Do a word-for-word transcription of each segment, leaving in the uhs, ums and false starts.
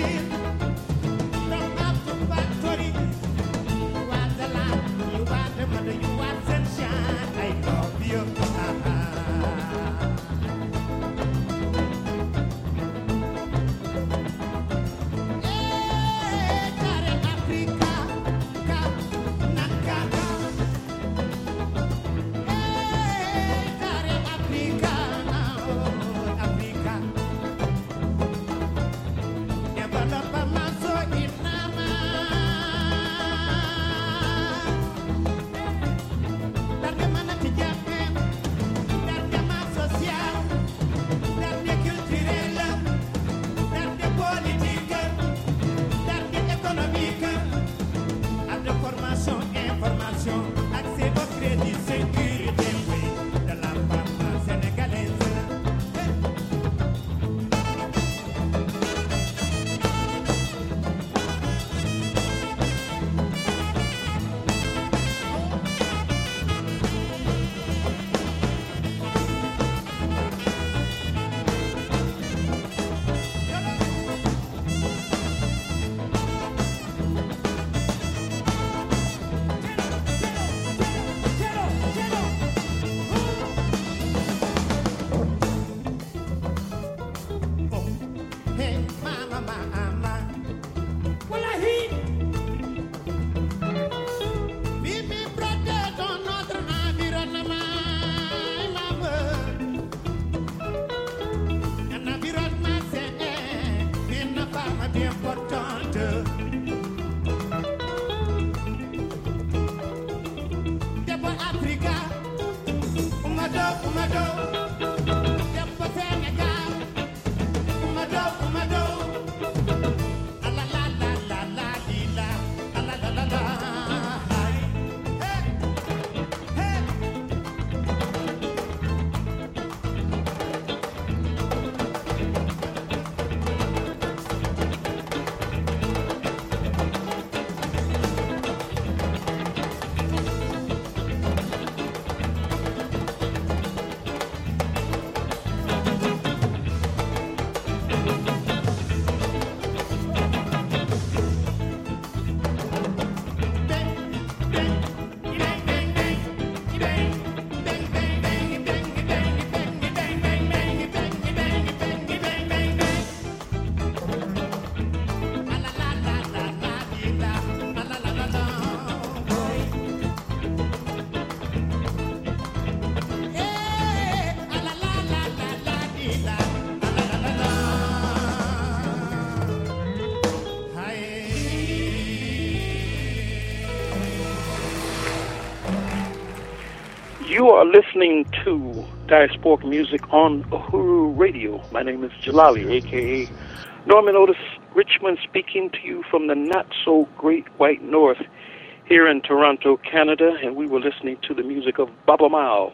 You are listening to Diasporic Music on Uhuru Radio. My name is Jalali, a k a. Norman Otis Richmond, speaking to you from the not-so-great White North here in Toronto, Canada, and we were listening to the music of Baba Mal,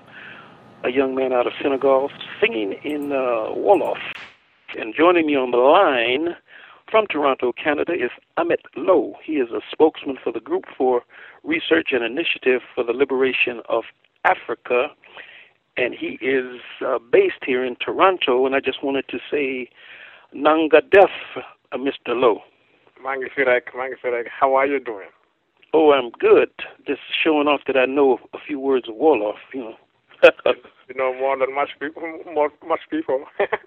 a young man out of Senegal, singing in uh, Wolof. And joining me on the line from Toronto, Canada, is Amit Lowe. He is a spokesman for the Group for Research and Initiative for the Liberation of Africa, and he is uh, based here in Toronto, and I just wanted to say Nanga Def, uh, Mister Lowe. Mangi Firak, Mangi Firak, how are you doing? Oh, I'm good. Just showing off that I know a few words of Wolof, you know. You know more than much people. More, much people.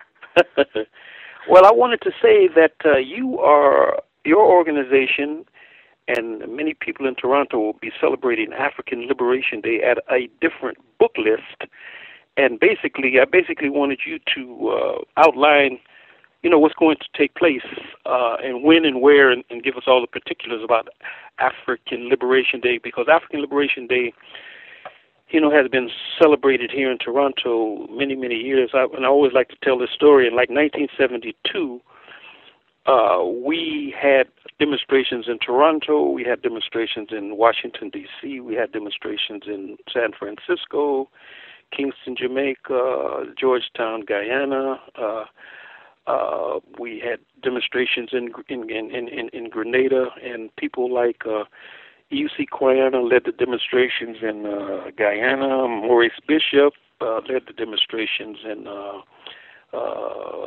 Well, I wanted to say that uh, you are, your organization and many people in Toronto will be celebrating African Liberation Day at a different book list. And basically, I basically wanted you to uh, outline, you know, what's going to take place uh, and when and where, and, and give us all the particulars about African Liberation Day, because African Liberation Day, you know, has been celebrated here in Toronto many, many years. I, and I always like to tell this story. In like nineteen seventy-two, uh, we had demonstrations in Toronto, we had demonstrations in Washington, D C, we had demonstrations in San Francisco, Kingston, Jamaica, Georgetown, Guyana. Uh, uh, we had demonstrations in in, in, in, in Grenada, and people like uh, U C Quayana led the demonstrations in uh, Guyana. Maurice Bishop uh, led the demonstrations in uh, uh,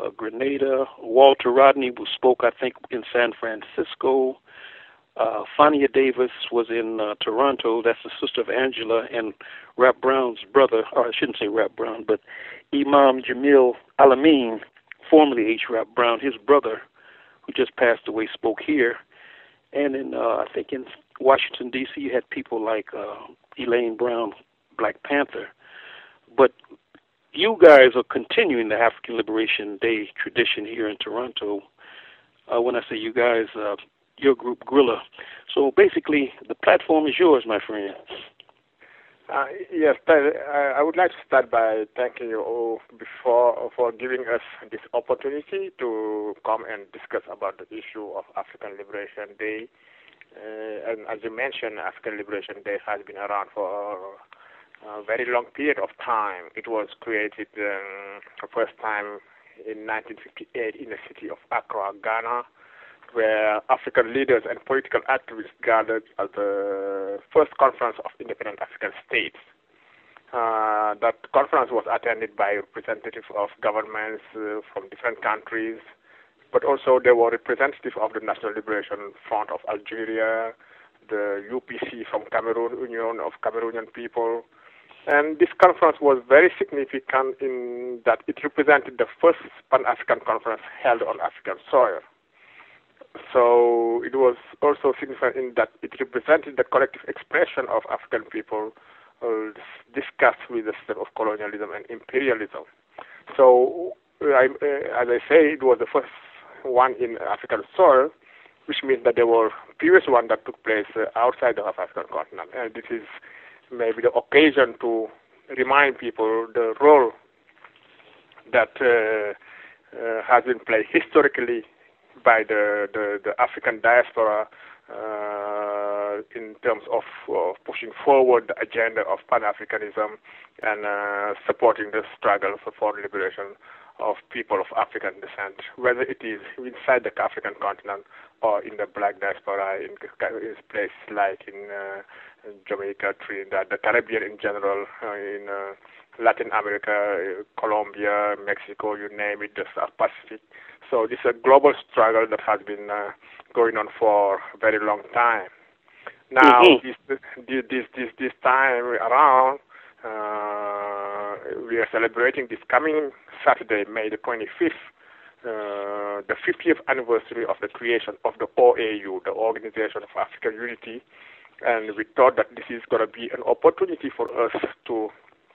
uh, Grenada. Walter Rodney who spoke, I think, in San Francisco. Uh, Fania Davis was in uh, Toronto. That's the sister of Angela, and Rap Brown's brother, or I shouldn't say Rap Brown, but Imam Jamil Alameen, formerly H. Rap Brown, his brother, who just passed away, spoke here. And in, uh, I think in Washington, D C, you had people like uh, Elaine Brown, Black Panther. But you guys are continuing the African Liberation Day tradition here in Toronto. Uh, when I say you guys, uh, your group, Guerrilla. So basically, the platform is yours, my friend. Uh, yes, I would like to start by thanking you all before for giving us this opportunity to come and discuss about the issue of African Liberation Day. Uh, and as you mentioned, African Liberation Day has been around for a very long period of time. It was created um, the first time in nineteen fifty-eight in the city of Accra, Ghana, where African leaders and political activists gathered at the first conference of independent African states. Uh, that conference was attended by representatives of governments uh, from different countries, but also there were representatives of the National Liberation Front of Algeria, the U P C from Cameroon, Union of Cameroonian People. And this conference was very significant in that it represented the first Pan-African conference held on African soil. So it was also significant in that it represented the collective expression of African people uh, discussed with the system of colonialism and imperialism. So, I, uh, as I say, it was the first one in African soil, which means that there were previous one that took place uh, outside the African continent. And this is maybe the occasion to remind people the role that uh, uh, has been played historically by the, the, the African diaspora uh, in terms of uh, pushing forward the agenda of Pan-Africanism and uh, supporting the struggle for, for liberation of people of African descent, whether it is inside the African continent or in the black diaspora in, in places like in, uh, in Jamaica, Trinidad, the Caribbean in general, uh, in uh, Latin America, uh, Colombia, Mexico, you name it, the South Pacific. So this is a global struggle that has been uh, going on for a very long time. Now, mm-hmm. this, this, this, this, this time around, uh, we are celebrating this coming Saturday, May the twenty-fifth, uh, the fiftieth anniversary of the creation of the O A U, the Organization of African Unity. And we thought that this is going to be an opportunity for us to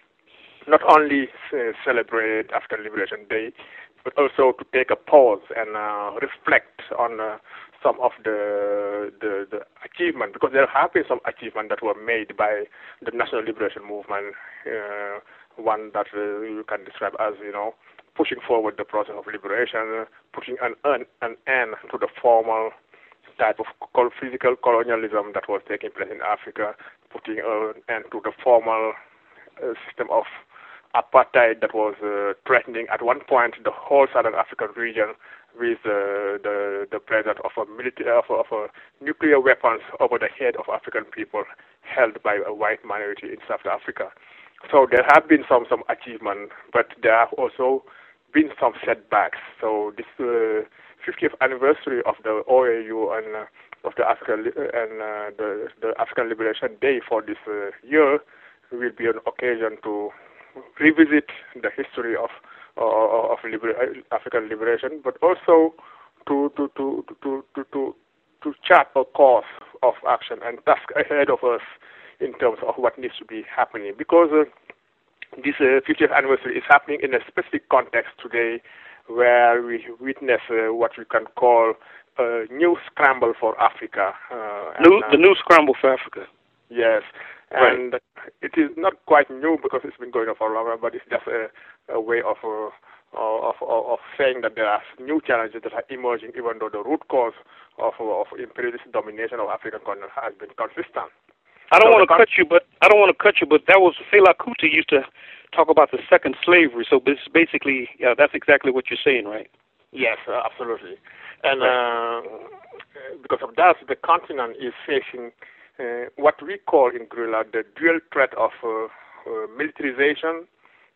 not only uh, celebrate African Liberation Day, but also to take a pause and uh, reflect on uh, some of the, the the achievements, because there have been some achievements that were made by the National Liberation Movement, uh, one that uh, you can describe as, you know, pushing forward the process of liberation, putting an, an, an end to the formal type of physical colonialism that was taking place in Africa, putting an end to the formal uh, system of apartheid that was uh, threatening at one point the whole southern African region with uh, the the presence of a military of, of a nuclear weapons over the head of African people held by a white minority in South Africa. So there have been some some achievement, but there have also been some setbacks. So this uh, fiftieth anniversary of the O A U and uh, of the African and uh, the the African Liberation Day for this uh, year will be an occasion to revisit the history of uh, of liber- African liberation, but also to to to to to to, to chart a course of action and task ahead of us in terms of what needs to be happening. Because uh, this uh, fiftieth anniversary is happening in a specific context today, where we witness uh, what we can call a new scramble for Africa. Uh, new, and, uh, the new scramble for Africa. Yes. And right. It is not quite new because it's been going on for longer, but it's just a, a way of, uh, of, of of saying that there are new challenges that are emerging, even though the root cause of of imperialist domination of African continent has been consistent. I don't so want to cut you, but I don't want to cut you, but that was Fela Kuti used to talk about the second slavery. So this basically, yeah, that's exactly what you're saying, right? Yes, uh, absolutely. And right. uh, because of that, the continent is facing Uh, what we call in guerrilla the dual threat of uh, uh, militarization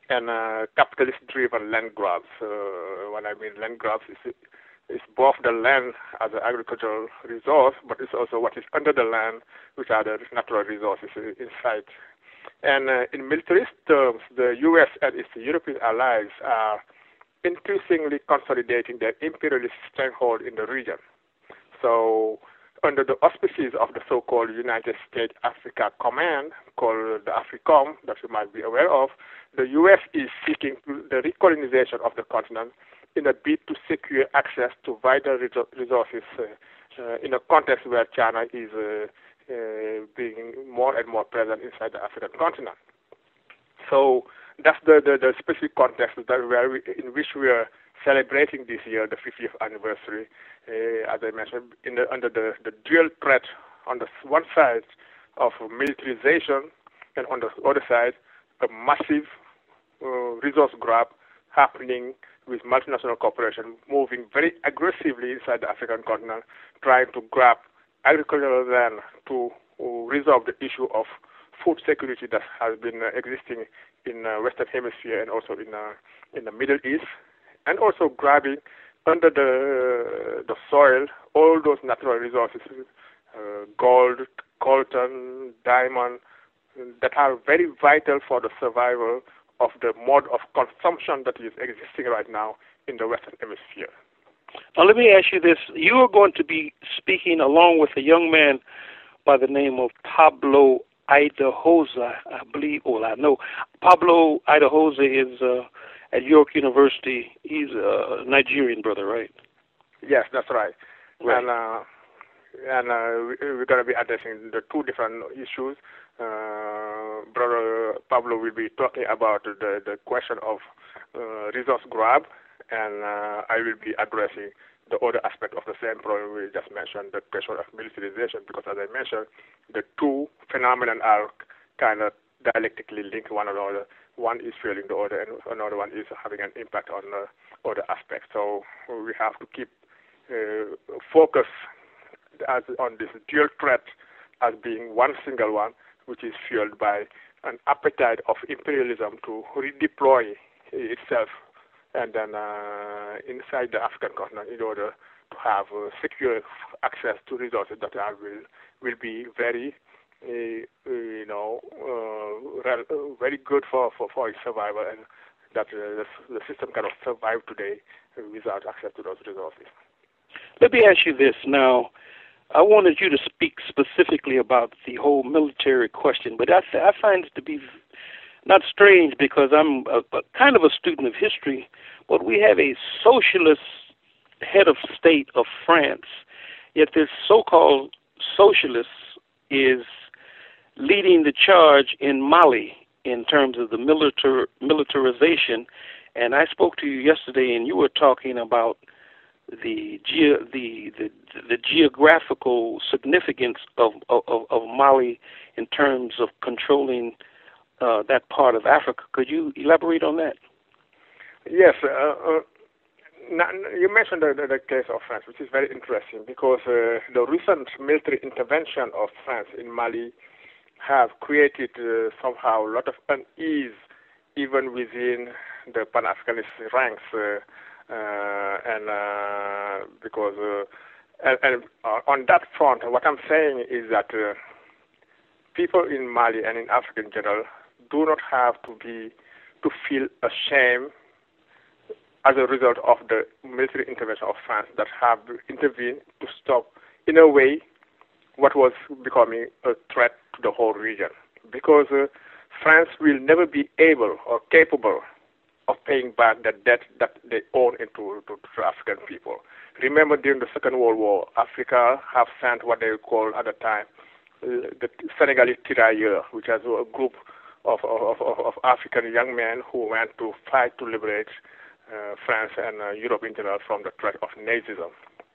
and uh, capitalist-driven land grabs. Uh, when I mean land grabs, is it's both the land as an agricultural resource, but it's also what is under the land, which are the natural resources inside. And uh, in militarist terms, the U S and its European allies are increasingly consolidating their imperialist stranglehold in the region. So, under the auspices of the so-called United States Africa Command, called the AFRICOM, that you might be aware of, the U S is seeking the recolonization of the continent in a bid to secure access to vital resources uh, uh, in a context where China is uh, uh, being more and more present inside the African continent. So that's the, the, the specific context that where we, in which we are celebrating this year, the fiftieth anniversary, uh, as I mentioned, in the, under the, the dual threat on the one side of militarization and on the other side, a massive uh, resource grab happening with multinational corporations moving very aggressively inside the African continent, trying to grab agricultural land to uh, resolve the issue of food security that has been uh, existing in the uh, Western Hemisphere and also in uh, in the Middle East, and also grabbing under the the soil all those natural resources, uh, gold, coltan, diamond, that are very vital for the survival of the mode of consumption that is existing right now in the Western Hemisphere. Now, let me ask you this. You are going to be speaking along with a young man by the name of Pablo Idahosa, I believe, well, I know. Pablo Idahosa is uh, at York University. He's a Nigerian brother, right? Yes, that's right. Right. And, uh, and uh, we're going to be addressing the two different issues. Uh, Brother Pablo will be talking about the, the question of uh, resource grab, and uh, I will be addressing the other aspect of the same problem we just mentioned, the question of militarization, because as I mentioned, the two phenomena are kind of dialectically linked one another. One is fueling the other, and another one is having an impact on the other aspects. So we have to keep uh, focus as, on this dual threat as being one single one, which is fueled by an appetite of imperialism to redeploy itself and then uh, inside the African continent in order to have uh, secure access to resources that are, will will be very, uh, you know, uh, rel- uh, very good for, for, for its survival, and that uh, the, the system cannot survive today without access to those resources. Let me ask you this now. I wanted you to speak specifically about the whole military question, but I, I find it to be not strange because I'm a, a kind of a student of history, but we have a socialist head of state of France, yet this so-called socialist is leading the charge in Mali in terms of the militar, militarization. And I spoke to you yesterday, and you were talking about the ge- the, the the geographical significance of, of, of Mali in terms of controlling uh, that part of Africa. Could you elaborate on that? Yes. Uh, uh, now, you mentioned the, the, the case of France, which is very interesting because uh, the recent military intervention of France in Mali have created uh, somehow a lot of unease even within the Pan-Africanist ranks. Uh, Uh, and uh, because uh, and, and uh, on that front, what I'm saying is that uh, people in Mali and in Africa in general do not have to be to feel ashamed as a result of the military intervention of France that have intervened to stop, in a way, what was becoming a threat to the whole region. Because uh, France will never be able or capable of paying back the debt that they own into to, to African people. Remember, during the Second World War, Africa have sent what they call at the time uh, the Senegalese tirailleurs, which is a group of, of, of, of African young men who went to fight to liberate uh, France and uh, Europe in general from the threat of Nazism.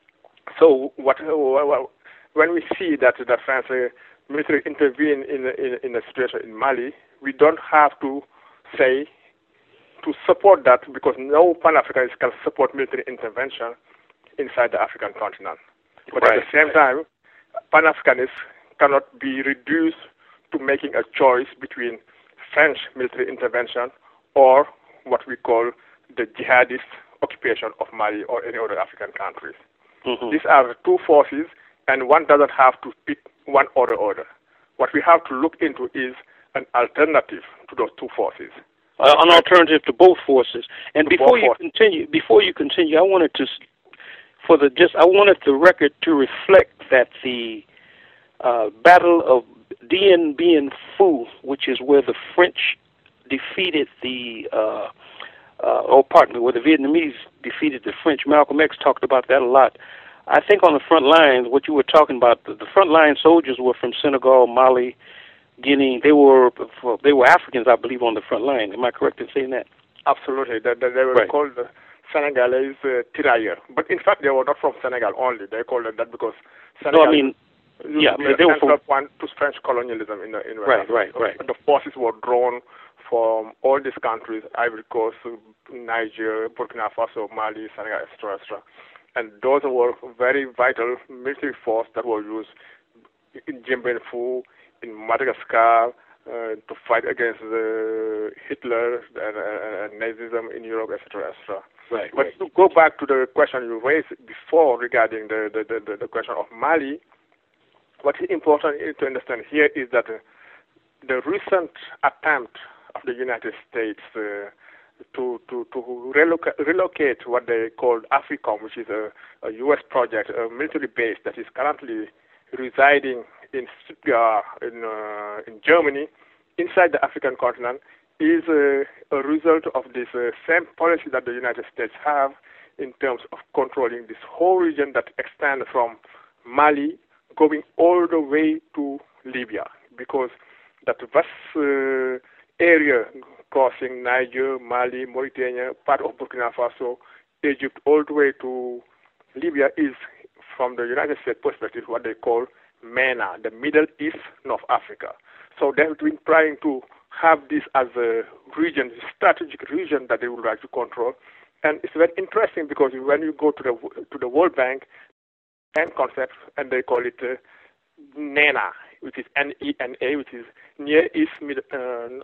So, what, uh, when we see that the France uh, military intervene in, in in a situation in Mali, we don't have to say to support that, because no Pan-Africanist can support military intervention inside the African continent. But right. At the same time, Pan-Africanists cannot be reduced to making a choice between French military intervention or what we call the jihadist occupation of Mali or any other African countries. Mm-hmm. These are the two forces, and one doesn't have to pick one or the other. What we have to look into is an alternative to those two forces. Uh, an alternative to both forces. And to before you forces. continue, before you continue, I wanted to, for the just, I wanted the record to reflect that the uh, Battle of Dien Bien Phu, which is where the French defeated the, uh, uh, oh, pardon me, where the Vietnamese defeated the French. Malcolm X talked about that a lot. I think on the front lines, what you were talking about, the, the front line soldiers were from Senegal, Mali, Guinea. They were they were Africans, I believe, on the front line. Am I correct in saying that? Absolutely. They, they, they were right. called the Senegalese uh, tirailleurs. But in fact, they were not from Senegal only. They called it that because Senegal no, I mean, yeah, but they were from point to French colonialism in the in right, right, right. The forces were drawn from all these countries: Ivory Coast, Niger, Burkina Faso, Mali, Senegal, et cetera, et cetera. And those were very vital military force that were used in Dien Bien Phu, in Madagascar, uh, to fight against the Hitler and, and, and Nazism in Europe, et cetera, et cetera. Right, but right. to go back to the question you raised before regarding the, the, the, the question of Mali, what is important to understand here is that uh, the recent attempt of the United States uh, to, to, to relocate, relocate what they call AFRICOM, which is a, a U S project, a military base that is currently residing in Stuttgart, in, uh, in Germany, inside the African continent, is uh, a result of this uh, same policy that the United States have in terms of controlling this whole region that extends from Mali going all the way to Libya, because that vast uh, area crossing Niger, Mali, Mauritania, part of Burkina Faso, Egypt, all the way to Libya is, from the United States perspective, what they call MENA, the Middle East, North Africa. So they've been trying to have this as a region, a strategic region that they would like to control. And it's very interesting because when you go to the to the World Bank, and concept, and they call it uh, NENA, which is N E N A, which is Near East Mid, uh,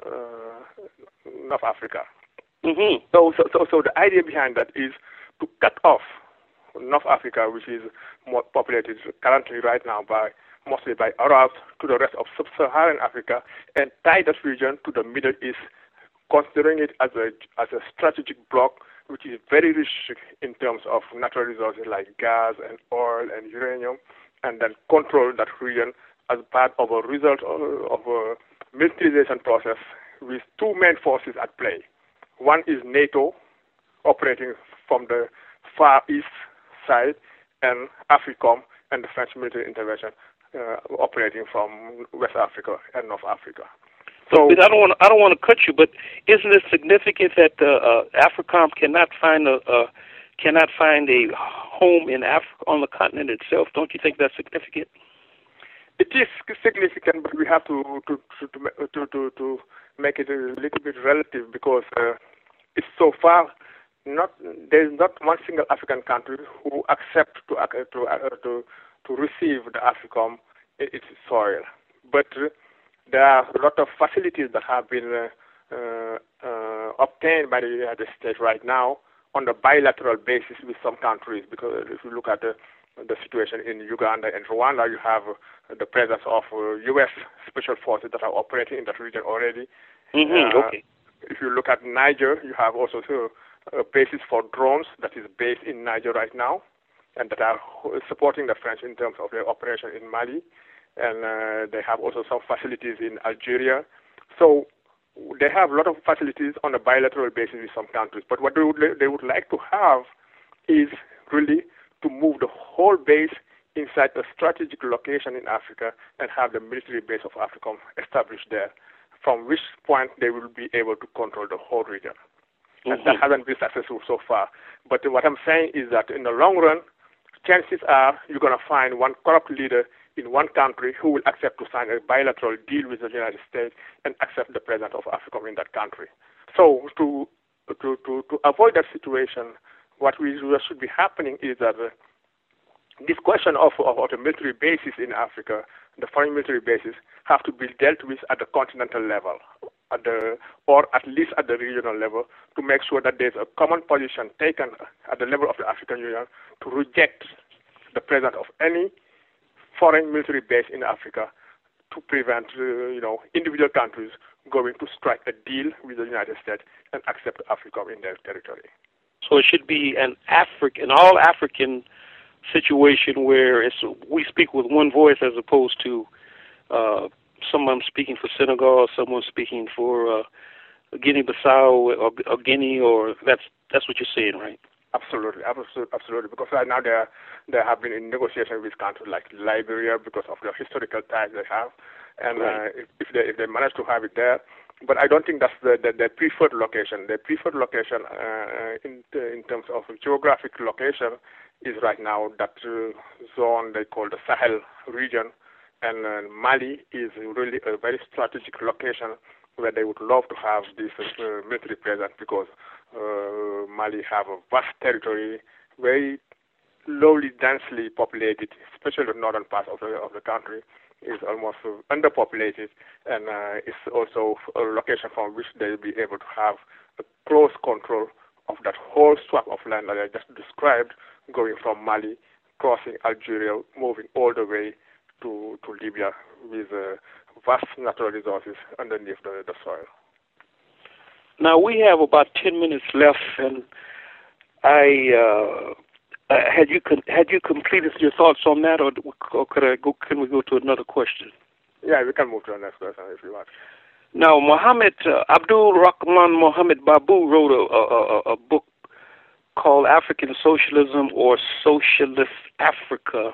uh, North Africa. Mm-hmm. So, so, so, so the idea behind that is to cut off North Africa, which is more populated currently right now by mostly by Arabs, to the rest of sub-Saharan Africa, and tie that region to the Middle East, considering it as a as a strategic bloc which is very rich in terms of natural resources like gas and oil and uranium, and then control that region as part of a result of, of a militarization process with two main forces at play. One is NATO, operating from the Far East side, and AFRICOM and the French military intervention uh, operating from West Africa and North Africa. So, but I don't want to, I don't want to cut you, but isn't it significant that uh, uh, AFRICOM cannot find a uh, cannot find a home in Africa on the continent itself? Don't you think that's significant? It is significant, but we have to to to to to, to make it a little bit relative, because uh, it's so far not there is not one single African country who accepts to uh, to uh, to to receive the AFRICOM in its soil, but uh, there are a lot of facilities that have been uh, uh, uh, obtained by the United States right now on a bilateral basis with some countries. Because if you look at the, the situation in Uganda and Rwanda, you have uh, the presence of uh, U S special forces that are operating in that region already. Mm-hmm. Uh, okay. If you look at Niger, you have also uh, a basis for drones that is based in Niger right now, and that are supporting the French in terms of their operation in Mali. And uh, they have also some facilities in Algeria. So they have a lot of facilities on a bilateral basis with some countries. But what they would, they would like to have is really to move the whole base inside a strategic location in Africa and have the military base of AFRICOM established there, from which point they will be able to control the whole region. Mm-hmm. And that hasn't been successful so far. But what I'm saying is that in the long run, chances are you're going to find one corrupt leader in one country who will accept to sign a bilateral deal with the United States and accept the presence of AFRICOM in that country. So to to to, to avoid that situation, what we what should be happening is that uh, this question of, of, of the military bases in Africa, the foreign military bases, have to be dealt with at the continental level. at the, or at least at the regional level, to make sure that there's a common position taken at the level of the African Union to reject the presence of any foreign military base in Africa, to prevent, uh, you know, individual countries going to strike a deal with the United States and accept Africa in their territory. So it should be an African, an all-African situation where it's, we speak with one voice as opposed to uh, someone speaking for Senegal, someone speaking for uh, Guinea-Bissau or, or Guinea, or that's that's what you're saying, right? Absolutely, absolutely, absolutely. Because right now there there have been in negotiations with countries like Liberia because of the historical ties they have, and right. uh, if, if they if they manage to have it there, but I don't think that's the, the, the preferred location. The preferred location uh, in in terms of geographic location is right now that uh, zone they call the Sahel region, and uh, Mali is really a very strategic location where they would love to have this uh, military presence because uh, Mali have a vast territory, very lowly densely populated, especially the northern part of the of the country is almost uh, underpopulated, and uh, it's also a location from which they'll be able to have a close control of that whole swath of land that I just described, going from Mali, crossing Algeria, moving all the way to, to Libya with uh, vast natural resources underneath the, the soil. Now, we have about ten minutes left, and I uh, uh, had you con- had you completed your thoughts on that, or, or could I go? Can we go to another question? Yeah, we can move to the next question if you want. Now, Mohammed uh, Abdul Rahman Mohammed Babu wrote a, a, a book called African Socialism or Socialist Africa,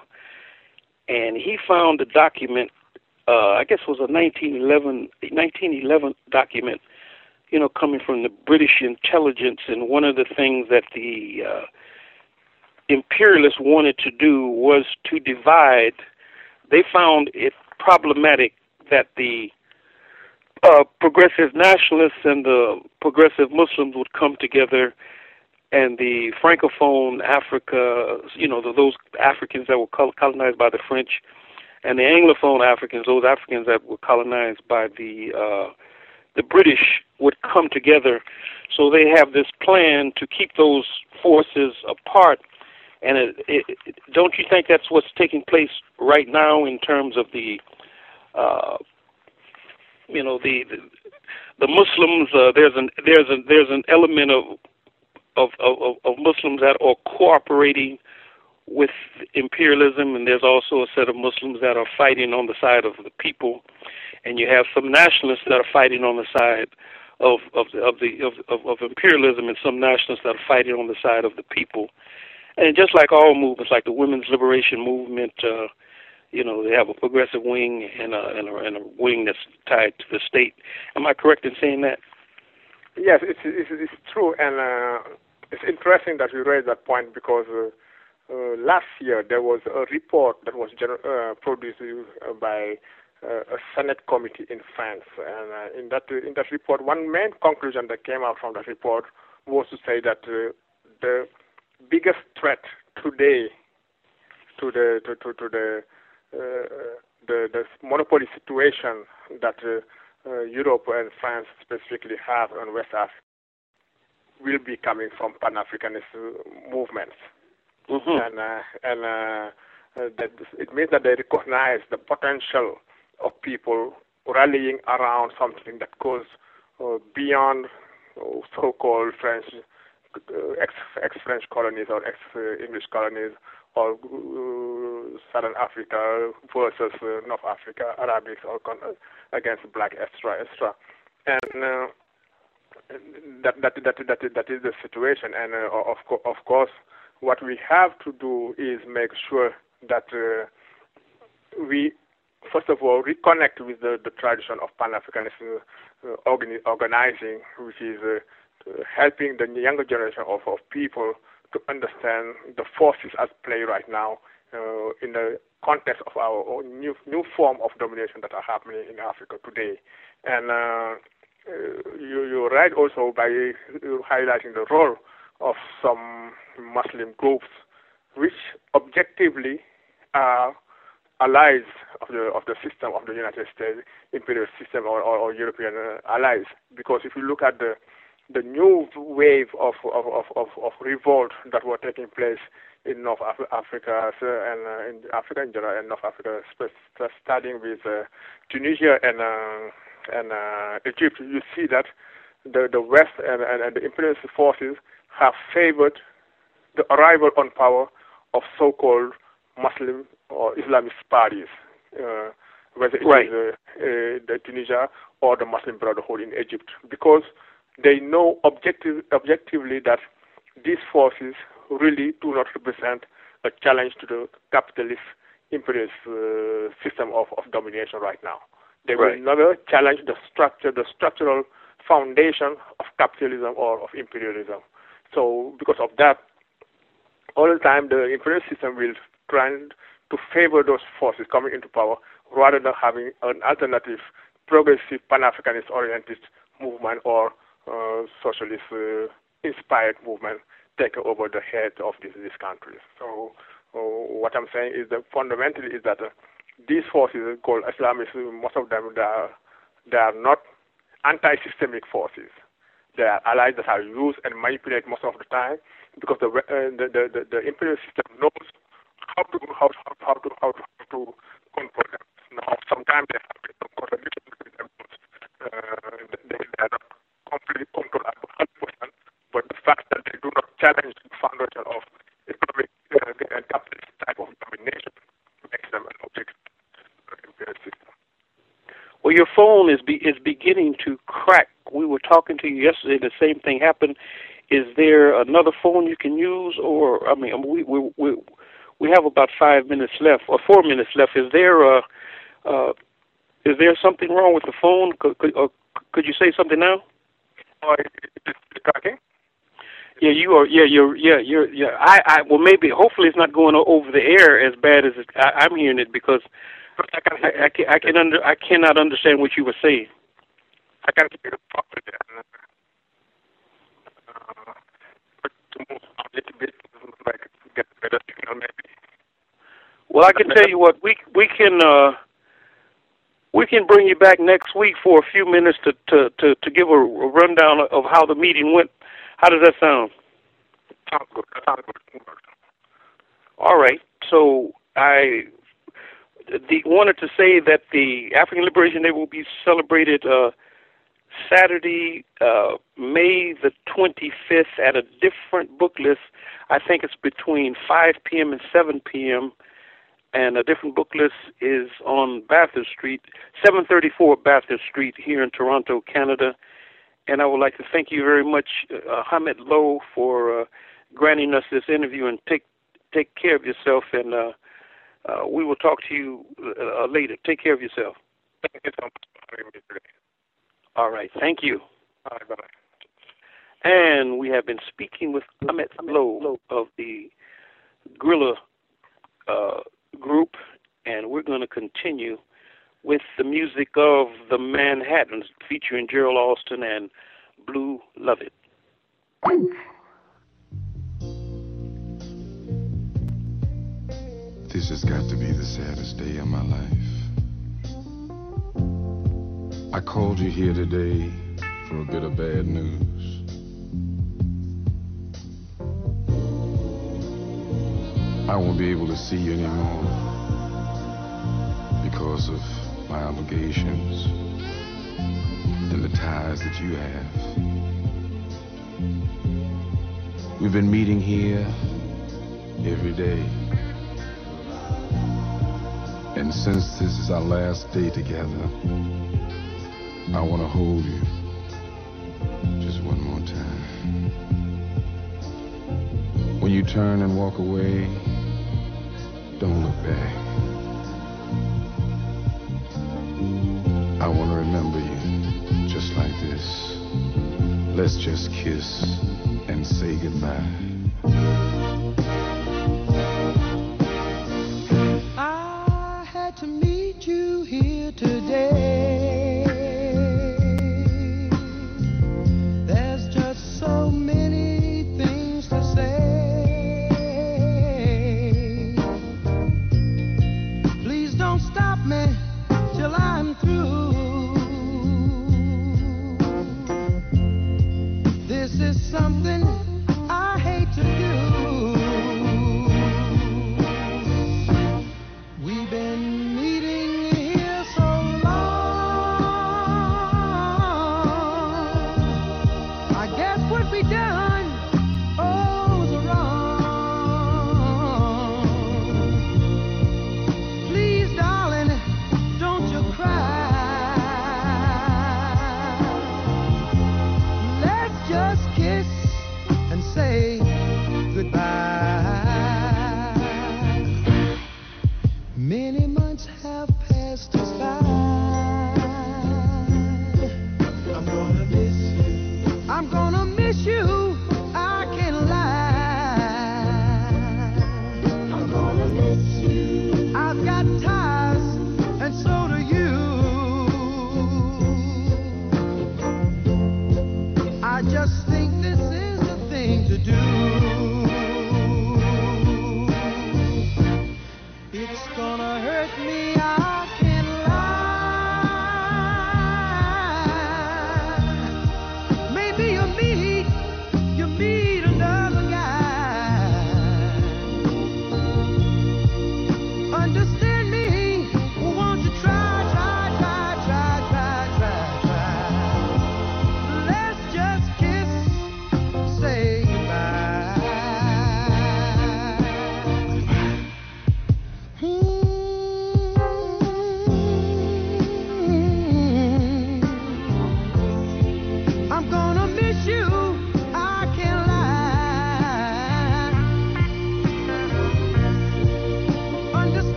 and he found a document. Uh, I guess it was a nineteen eleven document, you know, coming from the British intelligence, and one of the things that the uh, imperialists wanted to do was to divide. They found it problematic that the uh, progressive nationalists and the progressive Muslims would come together, and the Francophone Africa, you know, the, those Africans that were colonized by the French, and the Anglophone Africans, those Africans that were colonized by the uh, the British, would come together. So they have this plan to keep those forces apart. And it, it, it, don't you think that's what's taking place right now in terms of the, uh, you know, the the, the Muslims? Uh, there's an there's an there's an element of of, of of Muslims that are cooperating with imperialism, and there's also a set of Muslims that are fighting on the side of the people, and you have some nationalists that are fighting on the side of of the of the of, of, of imperialism, and some nationalists that are fighting on the side of the people. And just like all movements, like the women's liberation movement, uh, you know, they have a progressive wing and a, and a and a wing that's tied to the state. Am I correct in saying that? Yes, it's it's, it's true, and uh, it's interesting that you raised that point because. Uh, Uh, last year, there was a report that was gener- uh, produced uh, by uh, a Senate committee in France, and uh, in that uh, in that report, one main conclusion that came out from that report was to say that uh, the biggest threat today to the to, to, to the, uh, the the monopoly situation that uh, uh, Europe and France specifically have on West Africa will be coming from Pan-Africanist movements. Mm-hmm. And uh, and uh, uh, that it means that they recognize the potential of people rallying around something that goes uh, beyond uh, so-called French, uh, ex, ex-French colonies or ex-English colonies, or uh, Southern Africa versus uh, North Africa, Arabics, or con- against Black, et cetera, et cetera. And uh, that, that that that that is the situation. And uh, of co- of course. What we have to do is make sure that uh, we, first of all, reconnect with the, the tradition of Pan-Africanism uh, organi- organizing, which is uh, helping the younger generation of, of people to understand the forces at play right now uh, in the context of our own new new form of domination that are happening in Africa today. And uh, you, you're right also by highlighting the role of some Muslim groups, which objectively are allies of the of the system of the United States imperial system or, or, or European uh, allies. Because if you look at the the new wave of of, of, of, of revolt that were taking place in North Af- Africa so, and uh, in Africa in general and North Africa, starting with uh, Tunisia and uh, and uh, Egypt, you see that the the West and, and, and the imperialist forces have favored the arrival on power of so-called Muslim or Islamist parties, uh, whether it right. is uh, uh, the Tunisia or the Muslim Brotherhood in Egypt, because they know objective, objectively that these forces really do not represent a challenge to the capitalist imperialist uh, system of, of domination right now. They right. will never challenge the structure, the structural foundation of capitalism or of imperialism. So because of that, all the time the imperial system will try to favor those forces coming into power rather than having an alternative, progressive, Pan-Africanist oriented movement or uh, socialist uh, inspired movement take over the head of these, these countries. So uh, what I'm saying is that fundamentally is that uh, these forces called Islamists, most of them, they are, they are not anti-systemic forces. They are allies that are used and manipulated most of the time because the uh, the, the, the imperial system knows how to how, how, how to how to, how to control them. Now, sometimes they have some contradictions with them. Uh, they, they are not completely controlled at one hundred percent, but the fact that they do not challenge the foundation of economic uh, and capitalist type of domination makes them an object of the imperial system. Well, your phone is be, is beginning to crack. We were talking to you yesterday. The same thing happened. Is there another phone you can use, or I mean, we we we we have about five minutes left, or four minutes left. Is there a uh, is there something wrong with the phone? Could could, uh, could you say something now? Oh, it's cracking. Yeah, you are. Yeah, you're. Yeah, you're. Yeah, I. I. Well, maybe. Hopefully, it's not going over the air as bad as it, I, I'm hearing it because. I can, I, I, can, I can under, I cannot understand what you were saying. I can hear it properly. Uh, but to move a little bit, like get better signal, maybe. Well, I can tell you what we we can uh, we can bring you back next week for a few minutes to to to, to give a, a rundown of how the meeting went. How does that sound? Sounds good. That sounds good. All right. So I. The, wanted to say that the African Liberation Day will be celebrated uh, Saturday, uh, May the twenty-fifth, at a different book list. I think it's between five p.m. and seven p.m., and a different book list is on Bathurst Street, seven thirty-four Bathurst Street here in Toronto, Canada. And I would like to thank you very much, uh, Ahmed Lo, for uh, granting us this interview, and take take care of yourself, and uh, Uh, we will talk to you uh, later. Take care of yourself. Thank you so much for having me today. All right. Thank you. All right, bye-bye. And we have been speaking with Ahmed Lo of the Guerrilla uh, Group, and we're going to continue with the music of the Manhattans, featuring Gerald Alston and Blue Lovett. This has got to be the saddest day of my life. I called you here today for a bit of bad news. I won't be able to see you anymore because of my obligations and the ties that you have. We've been meeting here every day. And since this is our last day together, I want to hold you just one more time. When you turn and walk away, don't look back. I want to remember you just like this. Let's just kiss and say goodbye. To meet you here today. There's just so many things to say. Please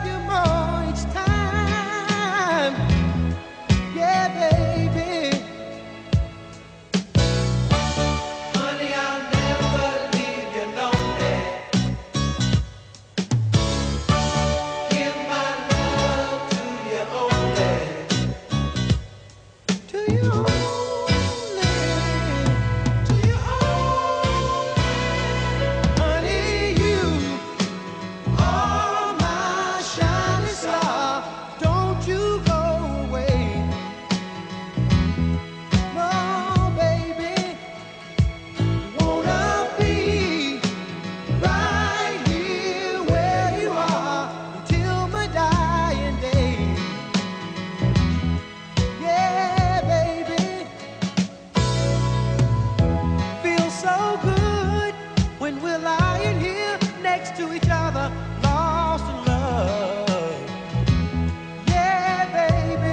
you more each time. Yeah, baby. Honey, I'll never leave you lonely. Give my love to you only. To you only. To you only. Honey, you are my shining star. Don't you go away. No, baby. Wanna be right here where you are until my dying day. Yeah, baby. Feels so good when we're lying here next to each other, lost in love. Yeah, baby.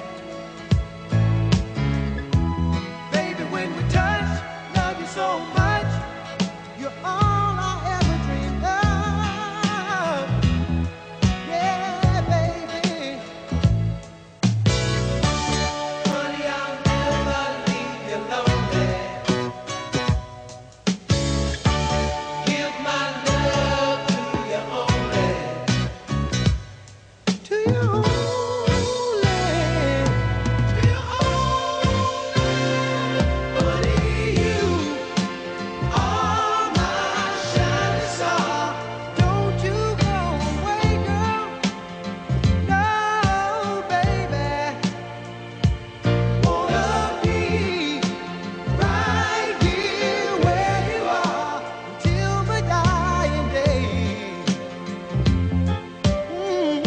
Baby, when we touch, love you so much. You're all I ever dreamed of. Yeah, baby. Honey, I'll never leave you lonely. Give my love to you only. To you only. To you only. Honey, you are my shining star. Don't you go away, girl. No, baby. Wanna be right here where you are until my dying day. Mm-hmm.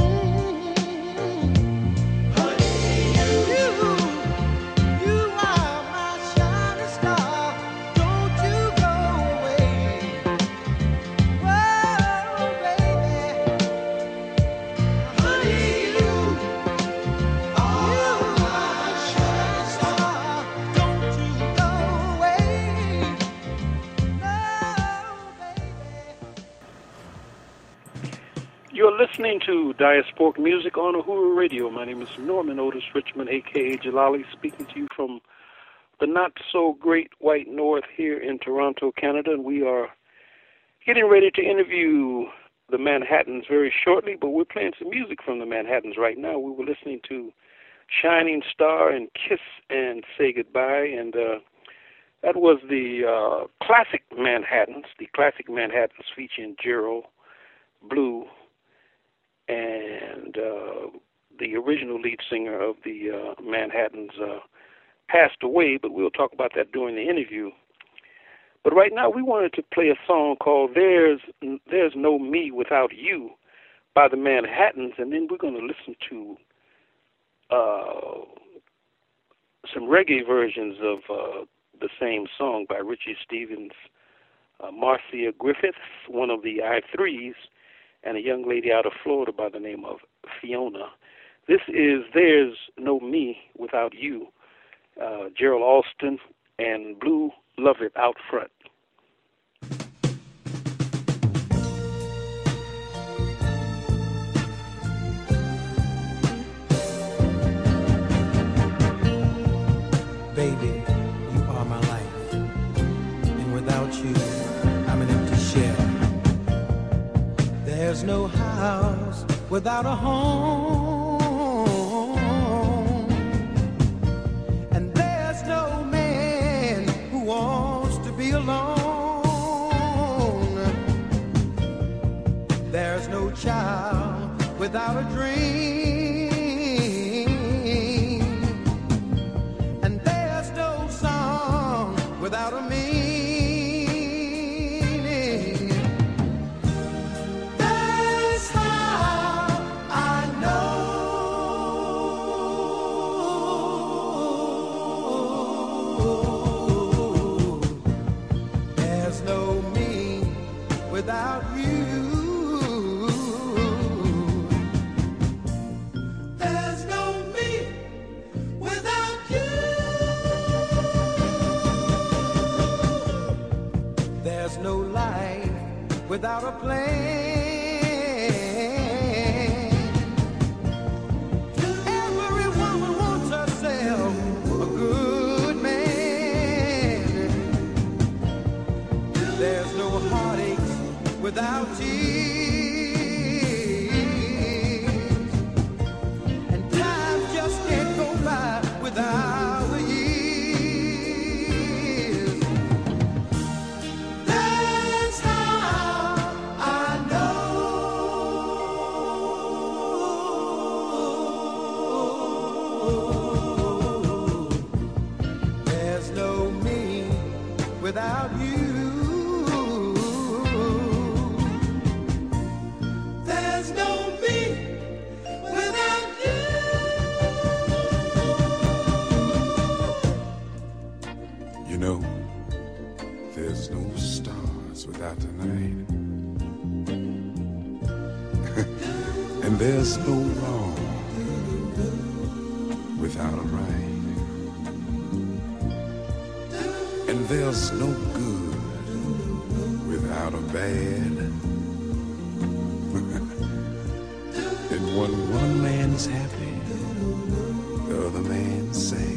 Honey, you, you are my shining star. Don't you go away. Whoa, baby. Honey, you are my shining star. Don't you go away. No, baby. You're listening to Diasporic Music on Uhuru Radio. My name is Norman Otis Richmond, a k a. Jalali, speaking to you from the not-so-great white north here in Toronto, Canada. And we are getting ready to interview the Manhattans very shortly, but we're playing some music from the Manhattans right now. We were listening to Shining Star and Kiss and Say Goodbye, and uh, that was the uh, classic Manhattans, the classic Manhattans featuring Gerald, Blue, and uh, the original lead singer of the uh, Manhattans uh, passed away, but we'll talk about that during the interview. But right now we wanted to play a song called There's There's No Me Without You by the Manhattans, and then we're going to listen to uh, some reggae versions of uh, the same song by Richie Stephens, uh, Marcia Griffiths, one of the I threes, and a young lady out of Florida by the name of Fiona. This is There's No Me Without You, uh, Gerald Alston and Blue Lovett out front. Baby, you are my life, and without you, I'm an empty shell. There's no house without a home, and there's no man who wants to be alone. There's no child without a dream, and there's no song without a meaning. That's how I know there's no me without you. There's no me without you. There's no life without a plan. there's no wrong without a right, and there's no good without a bad. And when one man's happy, the other man's sad.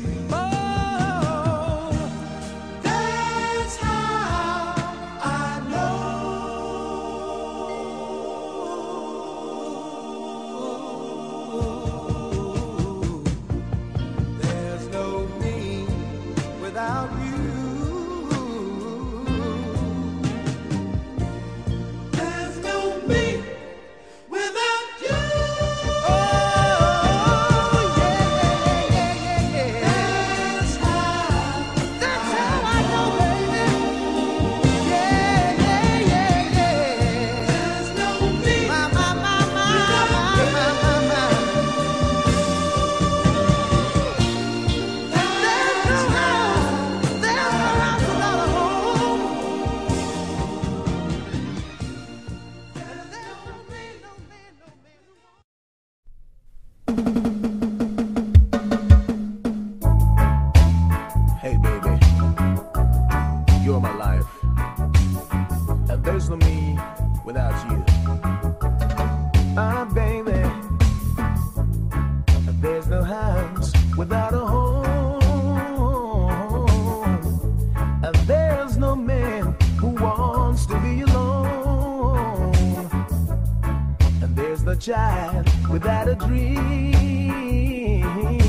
Child without a dream,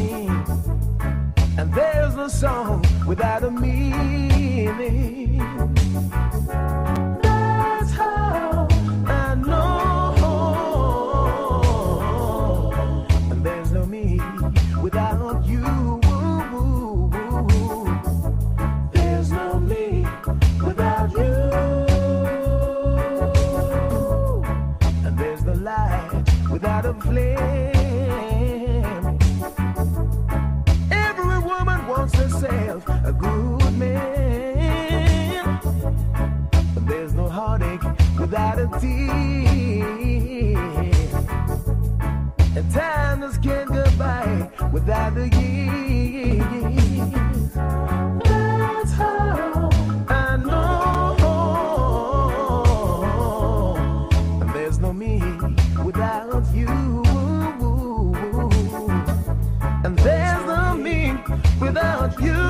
and there's no song without a meaning. That's how I know, and there's no me without you. There's no me without you. Without a flame, every woman wants herself a good man. There's no heartache without a tear, and time just can't go by without a year. That's how I know, and there's no me without you, and there's no me without you.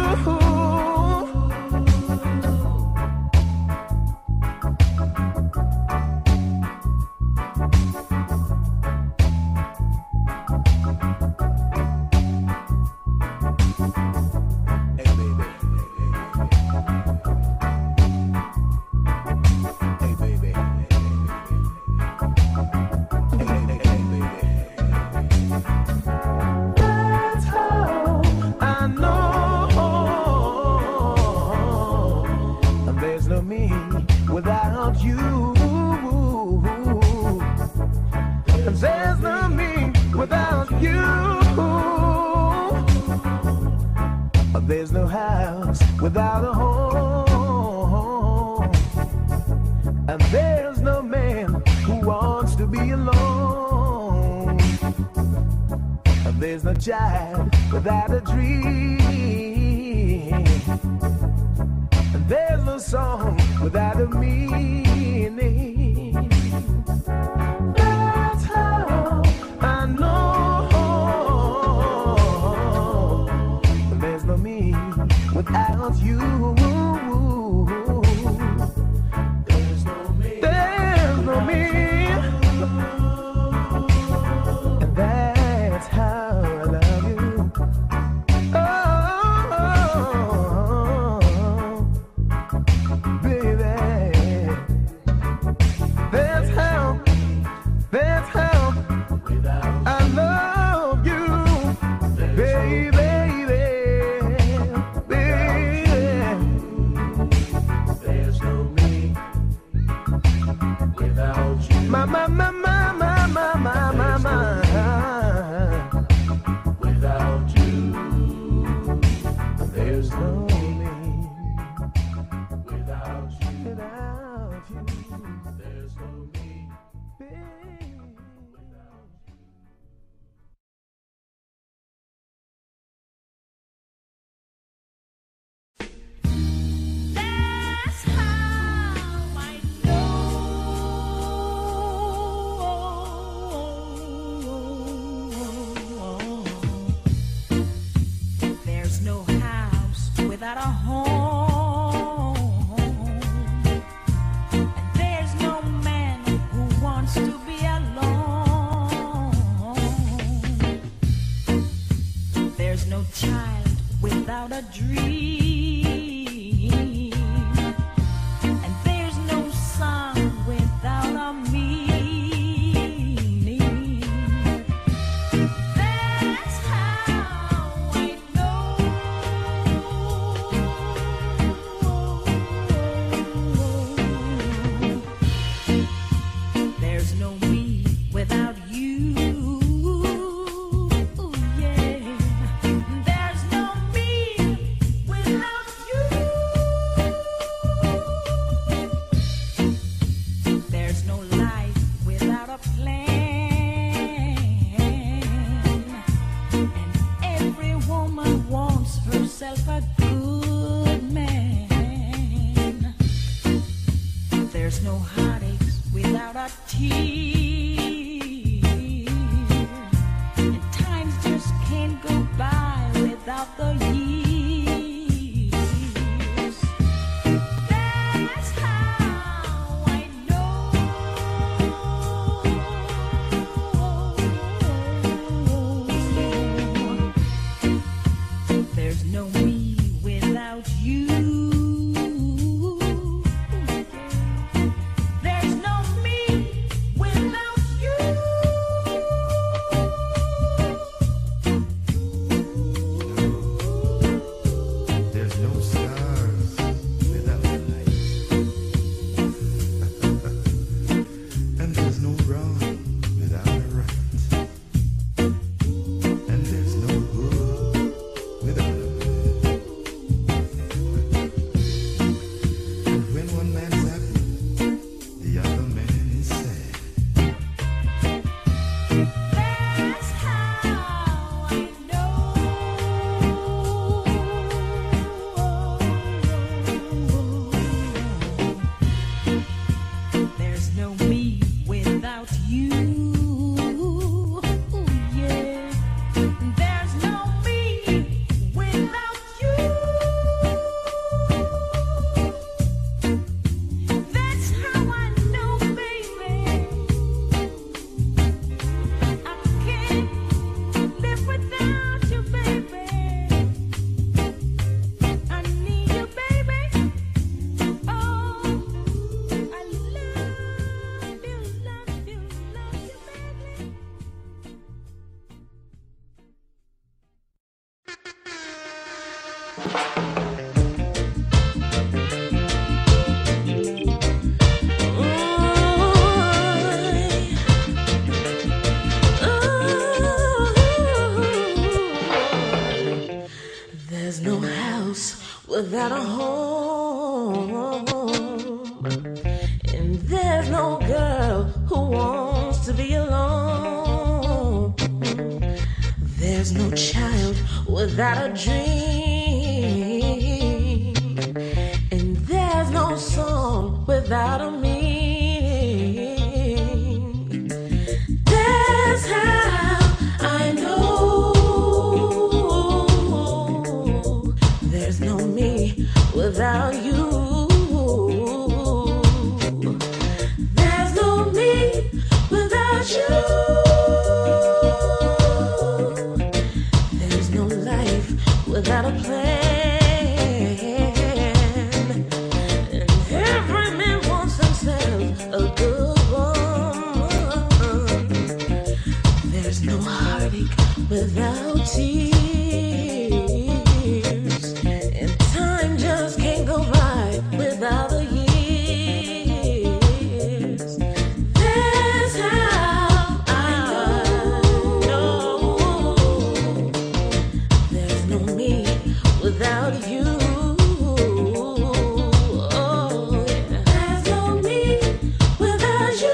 There's no house without a home, and there's no man who wants to be alone, and there's no child without a dream, and there's no song without a meaning. That's how I know. Without you, there's no me, there's no me, and that's how I love you. Oh, baby. a dream, and there's no song without a meaning. That's how I know there's no me without you. A good man. There's no heartaches without a tear, and times just can't go by without the years. That's how I know there's no me without you. There's no me without you. There's no stars without the light. And there's no wrong without a right. And there's no good without a bad. And when one man's happy, the other man is sad. That's how I know there's no me without you. Yeah, there's no me without you. That's how I know, baby. I can't live without you, baby. I need you, baby. Oh, I love you, love you, love you, baby. There's no house without a home, and there's no girl who wants to be alone. There's no child without a dream, and there's no song without a meaning. That's how I know there's no me without you. There's no me without you. There's no life without a plan. And every man wants himself a good one. There's no heartache without tears, and time just can't go by without the years. That's how I know there's no me without you. Oh, yeah. There's no me without you.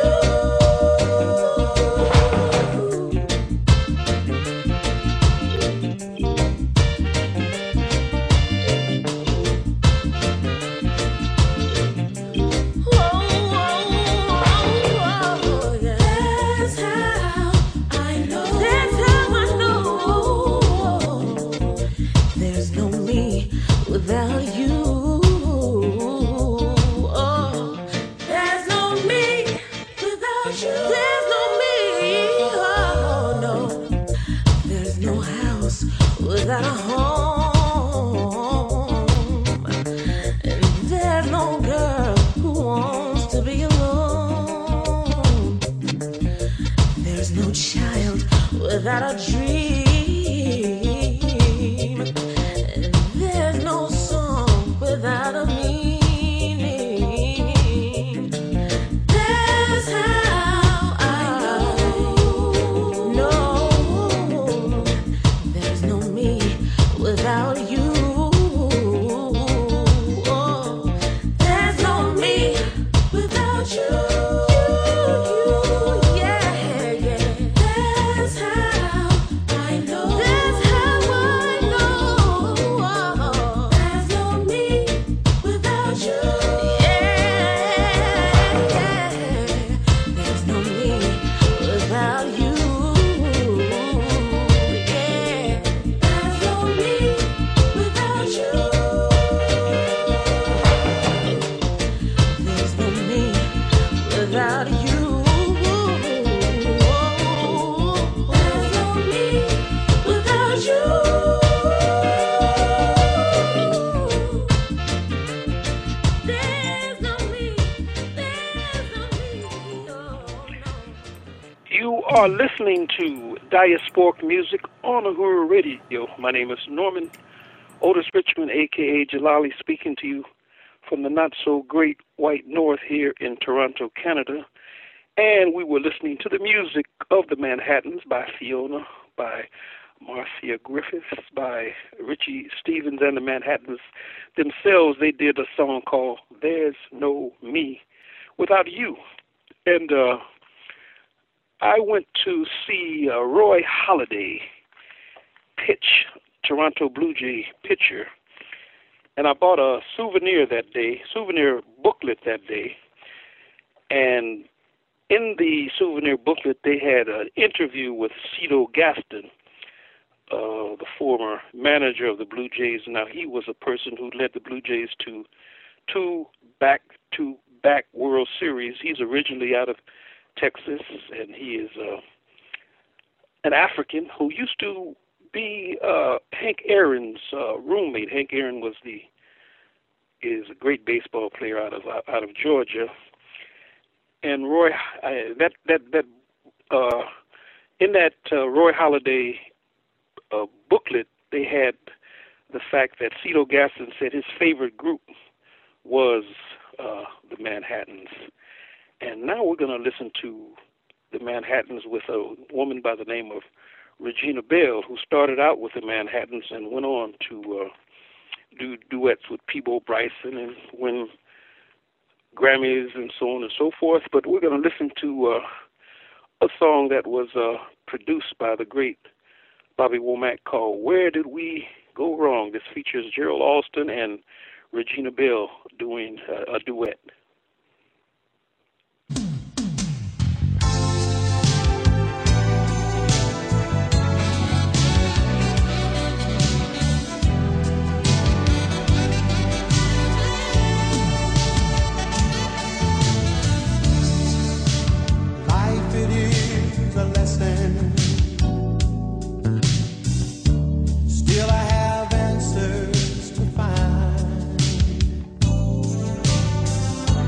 without a dream. There's no song without a meaning. That's how I know there's no me without you. Oh, there's no me without you. Without you, there's no me without you. There's no me, there's no me, oh, no. You are listening to Diasporic Music on Uhuru Radio. My name is Norman Otis Richmond, a k a. Jalali, speaking to you from the not-so-great white north here in Toronto, Canada. And we were listening to the music of the Manhattans by Fiona, by Marcia Griffiths, by Richie Stephens, and the Manhattans themselves. They did a song called There's No Me Without You. And uh, I went to see uh, Roy Halladay pitch, Toronto Blue Jay pitcher. And I bought a souvenir that day, souvenir booklet that day. And in the souvenir booklet, they had an interview with Cito Gaston, uh, the former manager of the Blue Jays. Now, he was a person who led the Blue Jays to two back-to-back World Series. He's originally out of Texas, and he is uh, an African who used to be uh, Hank Aaron's uh, roommate. Hank Aaron was the is a great baseball player out of out of Georgia, and Roy I, that that that uh, in that uh, Roy Halladay uh, booklet, they had the fact that Cito Gaston said his favorite group was uh, the Manhattans, and now we're going to listen to the Manhattans with a woman by the name of Regina Bell, who started out with the Manhattans and went on to uh, do duets with Peabo Bryson and win Grammys and so on and so forth. But we're going to listen to uh, a song that was uh, produced by the great Bobby Womack called Where Did We Go Wrong? This features Gerald Alston and Regina Bell doing uh, a duet. Still I have answers to find.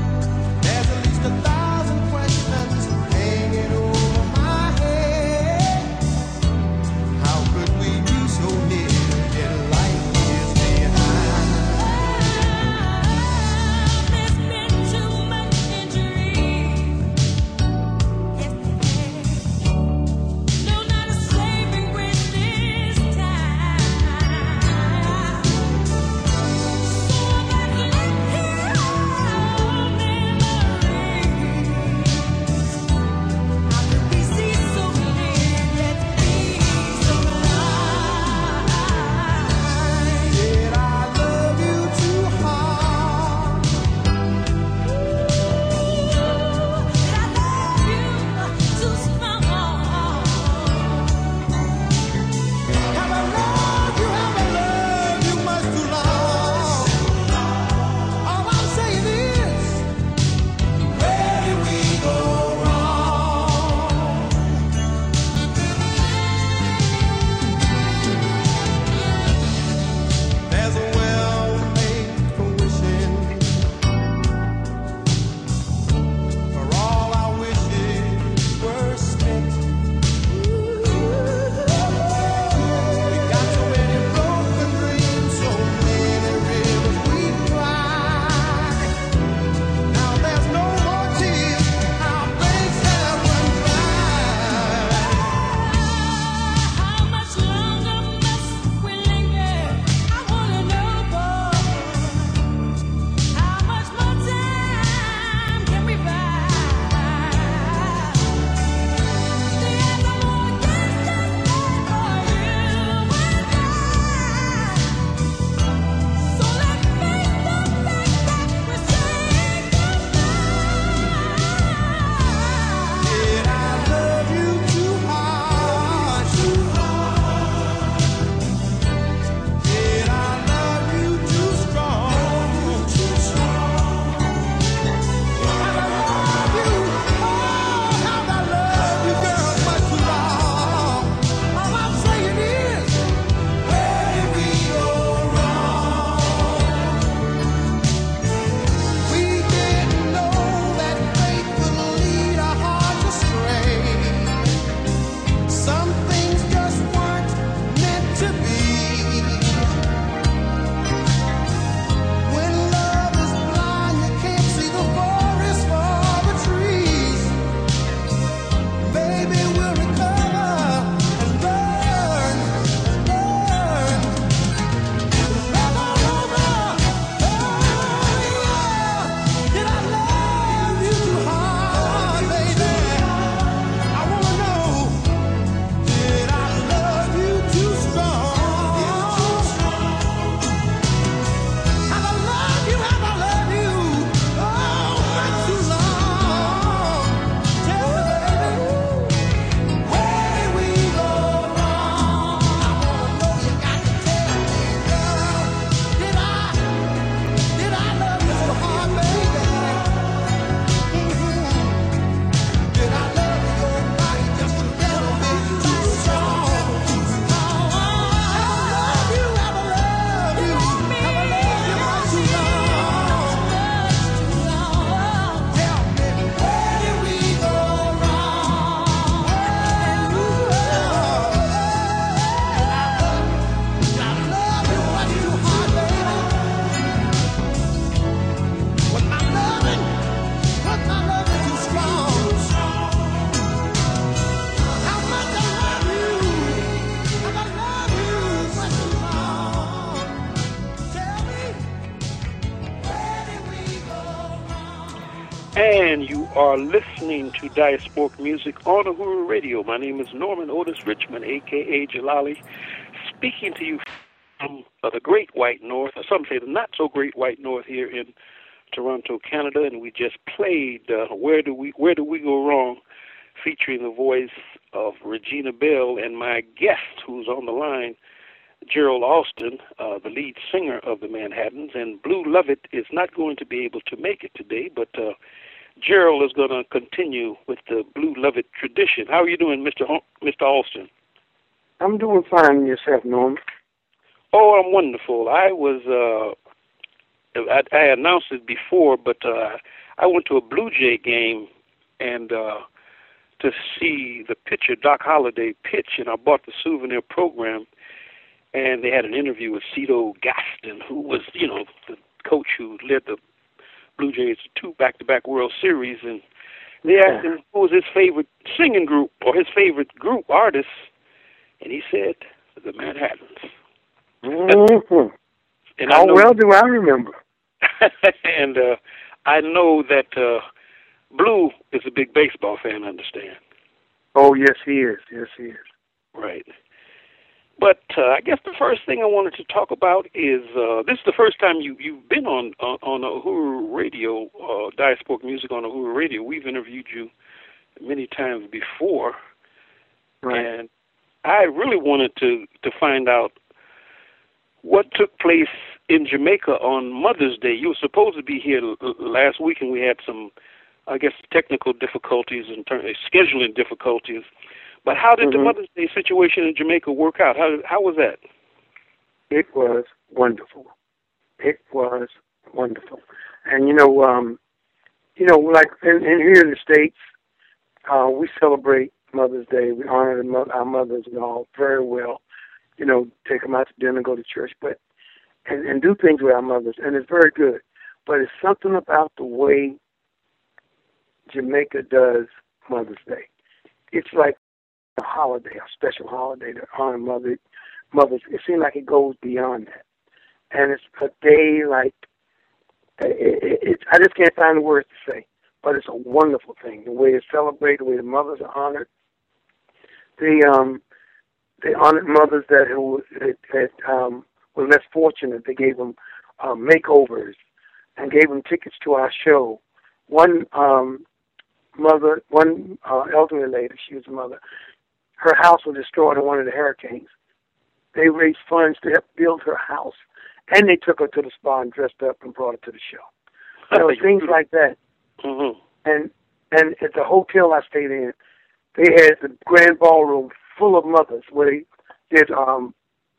And you are listening to Diasporic Music on Uhuru Radio. My name is Norman Otis Richmond, a k a. Jalali, speaking to you from uh, the Great White North, or some say the not-so-Great White North here in Toronto, Canada. And we just played uh, Where Do We Where Do We Go Wrong, featuring the voice of Regina Bell and my guest, who's on the line, Gerald Alston, uh, the lead singer of the Manhattans. And Blue Lovett is not going to be able to make it today, but uh, Gerald is going to continue with the Blue Lovett tradition. How are you doing, Mister Ho- Mister Alston? I'm doing fine. Yourself, Norm? Oh, I'm wonderful. I was, uh, I, I announced it before, but uh, I went to a Blue Jay game and uh, to see the pitcher, Doc Holliday, pitch, and I bought the souvenir program. And they had an interview with Cito Gaston, who was, you know, the coach who led the Blue Jays to two back-to-back World Series. And they asked him who was his favorite singing group or his favorite group artist. And he said, the Manhattans. Mm-hmm. And How I know, well do I remember? and uh, I know that uh, Blue is a big baseball fan, I understand. Oh, yes, he is. Yes, he is. Right. But uh, I guess the first thing I wanted to talk about is uh, this is the first time you, you've been on on, on Uhuru Radio, uh, Diasporic Music on Uhuru Radio. We've interviewed you many times before. Right. And I really wanted to, to find out what took place in Jamaica on Mother's Day. You were supposed to be here l- last week, and we had some, I guess, technical difficulties in terms of scheduling difficulties. But how did Mm-hmm. the Mother's Day situation in Jamaica work out? How how was that? It was wonderful. It was wonderful. And, you know, um, you know, like in, in here in the States, uh, we celebrate Mother's Day. We honor the, mo- our mothers and all very well. You know, take them out to dinner, go to church, but and, and do things with our mothers. And it's very good. But it's something about the way Jamaica does Mother's Day. It's like a holiday, a special holiday to honor mother, mothers. It seems like it goes beyond that. And it's a day like, it, it, it, I just can't find the words to say, but it's a wonderful thing. The way it's celebrated, the way the mothers are honored. They, um, they honored mothers that, who, that, that um, were less fortunate. They gave them uh, makeovers and gave them tickets to our show. One um, mother, one uh, elderly lady, she was a mother, her house was destroyed in one of the hurricanes. They raised funds to help build her house, and they took her to the spa and dressed up and brought her to the show. You know, things like that. Mm-hmm. And and at the hotel I stayed in, they had the grand ballroom full of mothers where they did um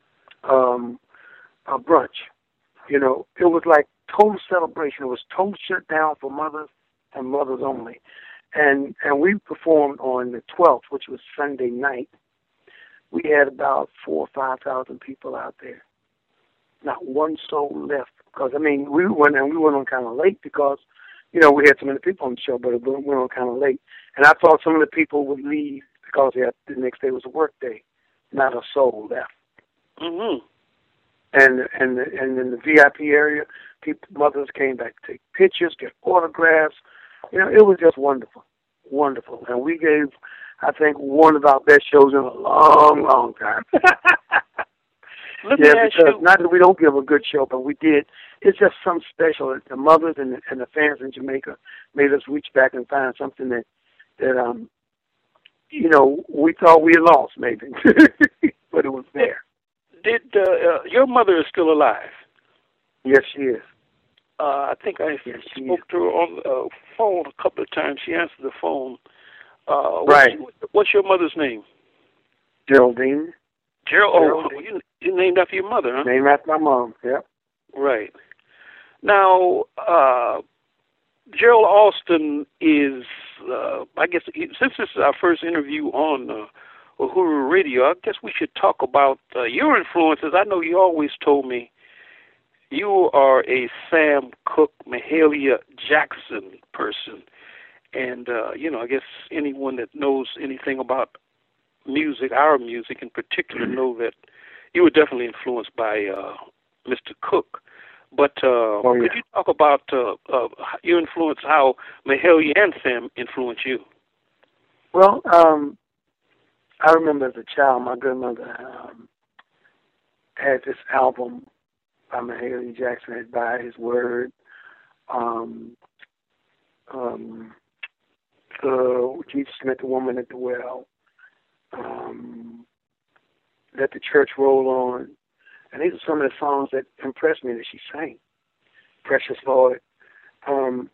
um a brunch. You know, it was like total celebration. It was total shutdown for mothers and mothers only. And and we performed on the twelfth, which was Sunday night. We had about four or five thousand people out there. Not one soul left. Because I mean, we went and we went on kind of late because, you know, we had so many people on the show, but it went on kind of late. And I thought some of the people would leave because they had, the next day was a work day. Not a soul left. Mm-hmm. And and and in the V I P area, people, mothers came back to take pictures, get autographs. You know, it was just wonderful, wonderful. And we gave, I think, one of our best shows in a long, long time. Let me yeah, ask because you, not that we don't give a good show, but we did. It's just something special. The mothers and the, and the fans in Jamaica made us reach back and find something that, that um, you know, we thought we had lost, maybe, but it was there. did uh, uh, your mother is still alive? Yes, she is. Uh, I think I Yes, she spoke is. to her on the uh, phone a couple of times. She answered the phone. Uh, Right. What's, what's your mother's name? Geraldine, Gerald. Oh, Geraldine. you, you named after your mother, huh? named after my mom. Yep. Right. Now, uh, Gerald Alston is, uh, I guess, since this is our first interview on uh, Uhuru Radio, I guess we should talk about uh, your influences. I know you always told me you are a Sam Cooke, Mahalia Jackson person. And, uh, you know, I guess anyone that knows anything about music, our music in particular, know that you were definitely influenced by uh, Mister Cooke. But uh, Oh, yeah. could you talk about uh, uh, your influence, how Mahalia and Sam influenced you? Well, um, I remember as a child, my grandmother um, had this album by Mahalia Jackson, had By His Word, um, um, uh, Jesus Met the Woman at the Well, um, Let the Church Roll On. And these are some of the songs that impressed me that she sang. Precious Lord. Um,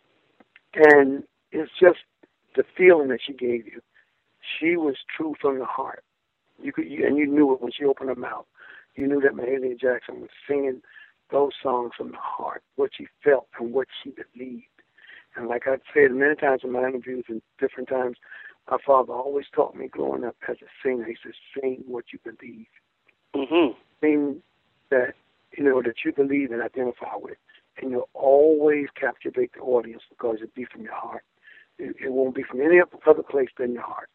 and it's just the feeling that she gave you. She was true from the heart. You could, you, and you knew it when she opened her mouth. You knew that Mahalia Jackson was singing those songs from the heart, what she felt and what she believed. And like I've said many times in my interviews and different times, my father always taught me growing up as a singer, he said, sing what you believe. Mm-hmm. Sing that, you know, that you believe and identify with. And you'll always captivate the audience because it'll be from your heart. It, it won't be from any other place than your heart.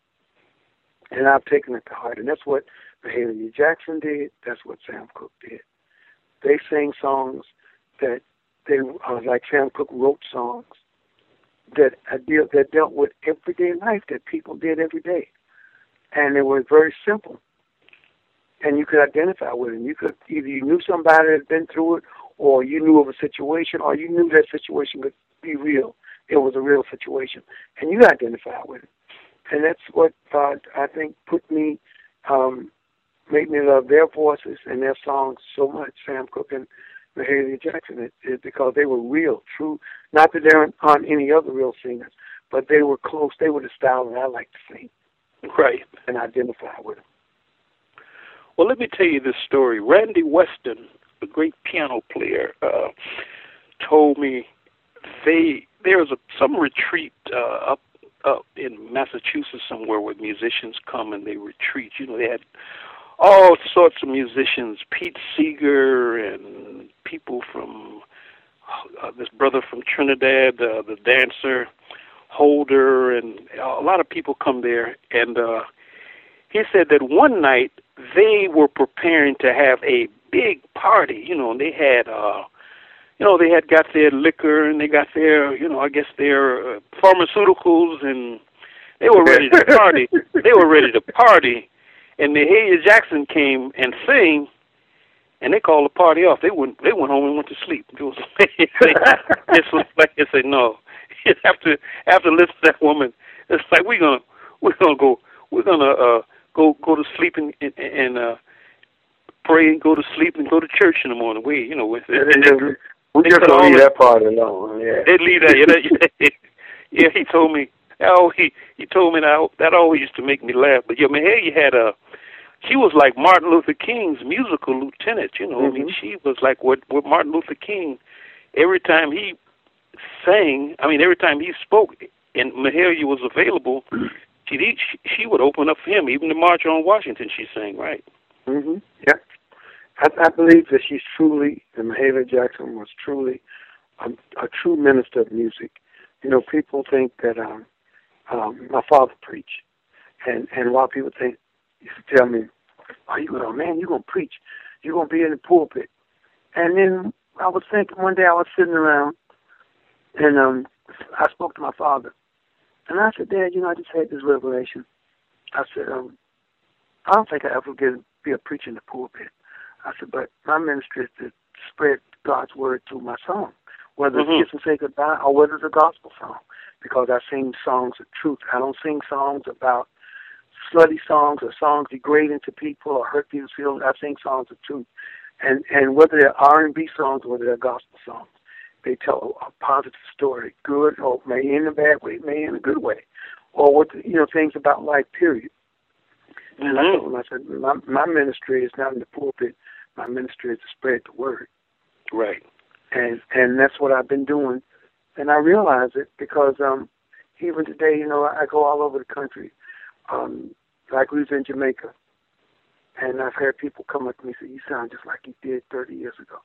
And I've taken it to heart. And that's what Mahalia Jackson did. That's what Sam Cooke did. They sang songs that they, uh, like Sam Cooke wrote songs that uh, deal, that dealt with everyday life that people did every day. And they were very simple. And you could identify with it. You could, either you knew somebody that had been through it, or you knew of a situation, or you knew that situation could be real. It was a real situation. And you identify with it. And that's what uh, I think put me, um, made me love their voices and their songs so much, Sam Cooke and Mahalia Jackson, it, it, because they were real, true. Not that there aren't any other real singers, but they were close. They were the style that I like to sing. Right. And identify with them. Well, let me tell you this story. Randy Weston, the great piano player, uh, told me they there was a, some retreat uh, up up in Massachusetts somewhere where musicians come and they retreat. You know, they had all sorts of musicians, Pete Seeger and people from uh, this brother from Trinidad, uh, the dancer, Holder, and a lot of people come there. And uh, he said that one night they were preparing to have a big party, you know, and they had, uh, you know, they had got their liquor and they got their, you know, I guess their uh, pharmaceuticals, and they were ready to party. They were ready to party, and Mahalia Jackson came and sang, and they called the party off. They went, they went home and went to sleep. It was, it's like they said, no, after after listen to that woman, it's like we're gonna we're gonna go we're gonna uh, go go to sleep and and, and uh, pray and go to sleep and go to church in the morning. We, you know, with yeah, they, they, we just don't leave that part alone. Yeah, they leave that. Yeah, yeah, he told me. Oh, he he told me that that always used to make me laugh. But yeah, Mahalia had a. She was like Martin Luther King's musical lieutenant. You know, mm-hmm. I mean, she was like what what Martin Luther King. Every time he sang, I mean, every time he spoke, and Mahalia was available, she she, she would open up for him. Even the March on Washington, she sang, right? Mm-hmm. Yeah. I, I believe that she's truly, and Mahalia Jackson was truly a, a true minister of music. You know, people think that um, um, my father preached, and, and a lot of people think, used to tell me, oh, you know, man, you're going to preach. You're going to be in the pulpit. And then I was thinking, one day I was sitting around, and um, I spoke to my father. And I said, Dad, you know, I just had this revelation. I said, um, I don't think I ever get be a preacher in the pulpit. I said, but my ministry is to spread God's word through my song, whether Mm-hmm. it's Kiss and Say Goodbye or whether it's a gospel song, because I sing songs of truth. I don't sing songs about slutty songs or songs degrading to people or hurt people's feelings. I sing songs of truth. And and whether they're R and B songs or whether they're gospel songs, they tell a positive story, good or may in a bad way, may in a good way, or what the, you know, things about life, period. Mm-hmm. And I told him, I said, my, my ministry is not in the pulpit. My ministry is to spread the word. Right. And and that's what I've been doing. And I realize it because um, even today, you know, I go all over the country. Um, like we was in Jamaica, and I've had people come up to me and say, you sound just like you did thirty years ago.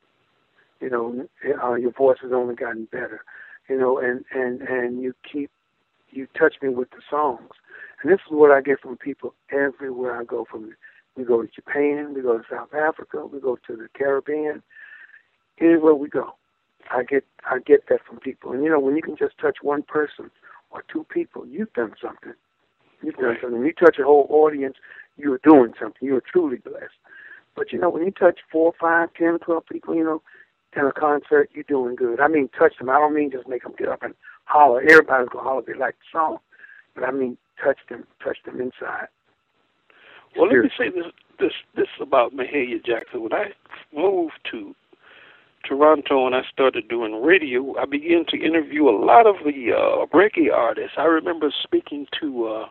You know, uh, your voice has only gotten better. You know, and, and, and you keep, you touch me with the songs. And this is what I get from people everywhere I go. From we go to Japan, we go to South Africa, we go to the Caribbean. anywhere we go, I get I get that from people. And you know, when you can just touch one person or two people, you've done something. You've done Right. something. When you touch a whole audience, you are doing something. You are truly blessed. But you know, when you touch four, five, ten, twelve people, you know, in a concert, you're doing good. I mean, touch them. I don't mean just make them get up and holler. Everybody's gonna holler if they like the song, but I mean touch them, touch them inside. Well, let me say this this this about Mahalia Jackson. When I moved to Toronto and I started doing radio, I began to interview a lot of the uh, reggae artists. I remember speaking to uh,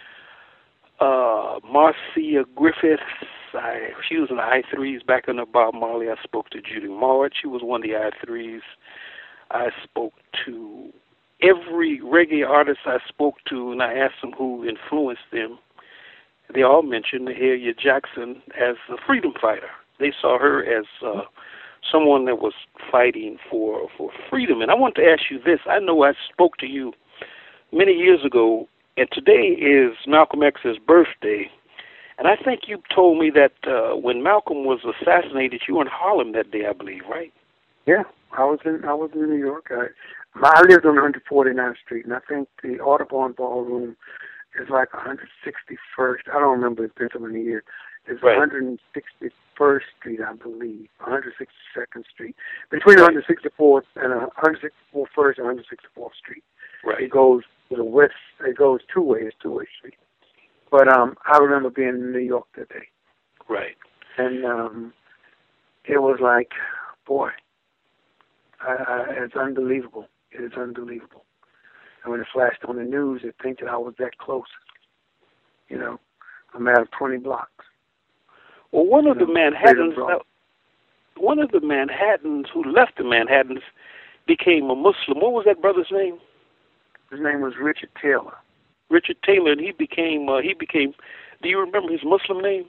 uh, Marcia Griffiths. I, she was in the I threes back in the Bob Marley. I spoke to Judy March. She was one of the I threes. I spoke to every reggae artist I spoke to, and I asked them who influenced them. They all mentioned Mahalia Jackson as a freedom fighter. They saw her as uh, someone that was fighting for, for freedom. And I want to ask you this. I know I spoke to you many years ago, and today is Malcolm X's birthday. And I think you told me that uh, when Malcolm was assassinated, you were in Harlem that day, I believe, right? Yeah, I was in I was in New York. I, I lived on one forty-ninth Street, and I think the Audubon Ballroom is like one sixty-first. I don't remember. It's been so many years. It's Right. one sixty-first Street, I believe. one sixty-second Street, between one sixty-fourth and uh, one sixty-fourth First and one sixty-fourth Street. Right. It goes to the west. It goes two ways, two way street. But um, I remember being in New York that day, Right. and um, it was like, boy, I, I, it's unbelievable. It is unbelievable. And when it flashed on the news, it think that I was that close. You know, a matter of twenty blocks. Well, one of the Yeah, Manhattans, freedom, bro. one of the Manhattans who left the Manhattans became a Muslim. What was that brother's name? His name was Richard Taylor. Richard Taylor, and he became, uh, he became, do you remember his Muslim name?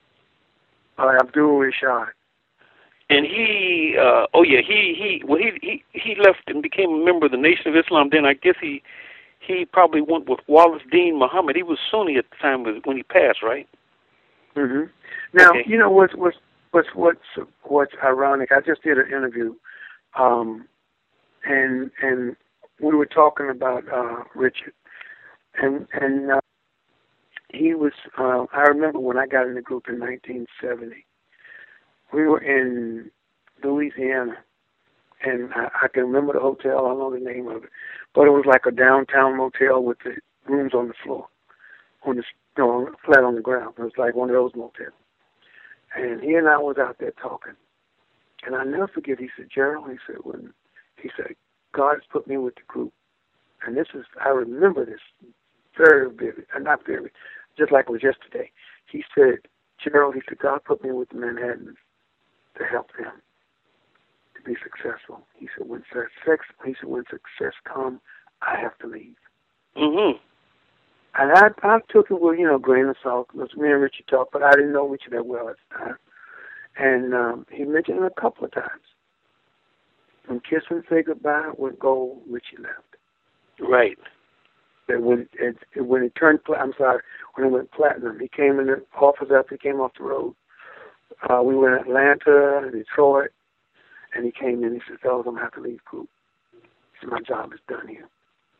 Uh, Abdul Rashad. And he, uh, oh yeah, he, he, well, he, he, he left and became a member of the Nation of Islam. Then I guess he, he probably went with Wallace Dean Muhammad. He was Sunni at the time when he passed, right? hmm Now, Okay. you know what's what's what's what's what's ironic. I just did an interview, um, and and we were talking about uh, Richard, and and uh, he was. Uh, I remember when I got in the group in nineteen seventy. We were in Louisiana, and I, I can remember the hotel. I don't know the name of it, but it was like a downtown motel with the rooms on the floor, on the you know, flat on the ground. It was like one of those motels. And he and I was out there talking, and I never forget. He said, "Gerald," he said, "when he said God has put me with the group," and this is I remember this very vivid, uh, not very, just like it was yesterday. He said, "Gerald," he said, "God put me with the Manhattans to help them to be successful." He said, "When success, he said, when success comes, I have to leave." Mm-hmm. And I, I took it with, you know, grain of salt. It was me and Richie talked, but I didn't know Richie that well at the time. And um, he mentioned it a couple of times. When Kiss and Say Goodbye went gold, Richie left. Right. That when it, it when it turned, pla- I'm sorry, when it went platinum, he came in the office after he came off the road. Uh, we were in Atlanta, Detroit, and he came in. He said, "Fellas, I'm gonna have to leave group. He said, my job is done here."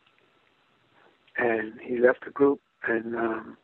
And he left the group, and um,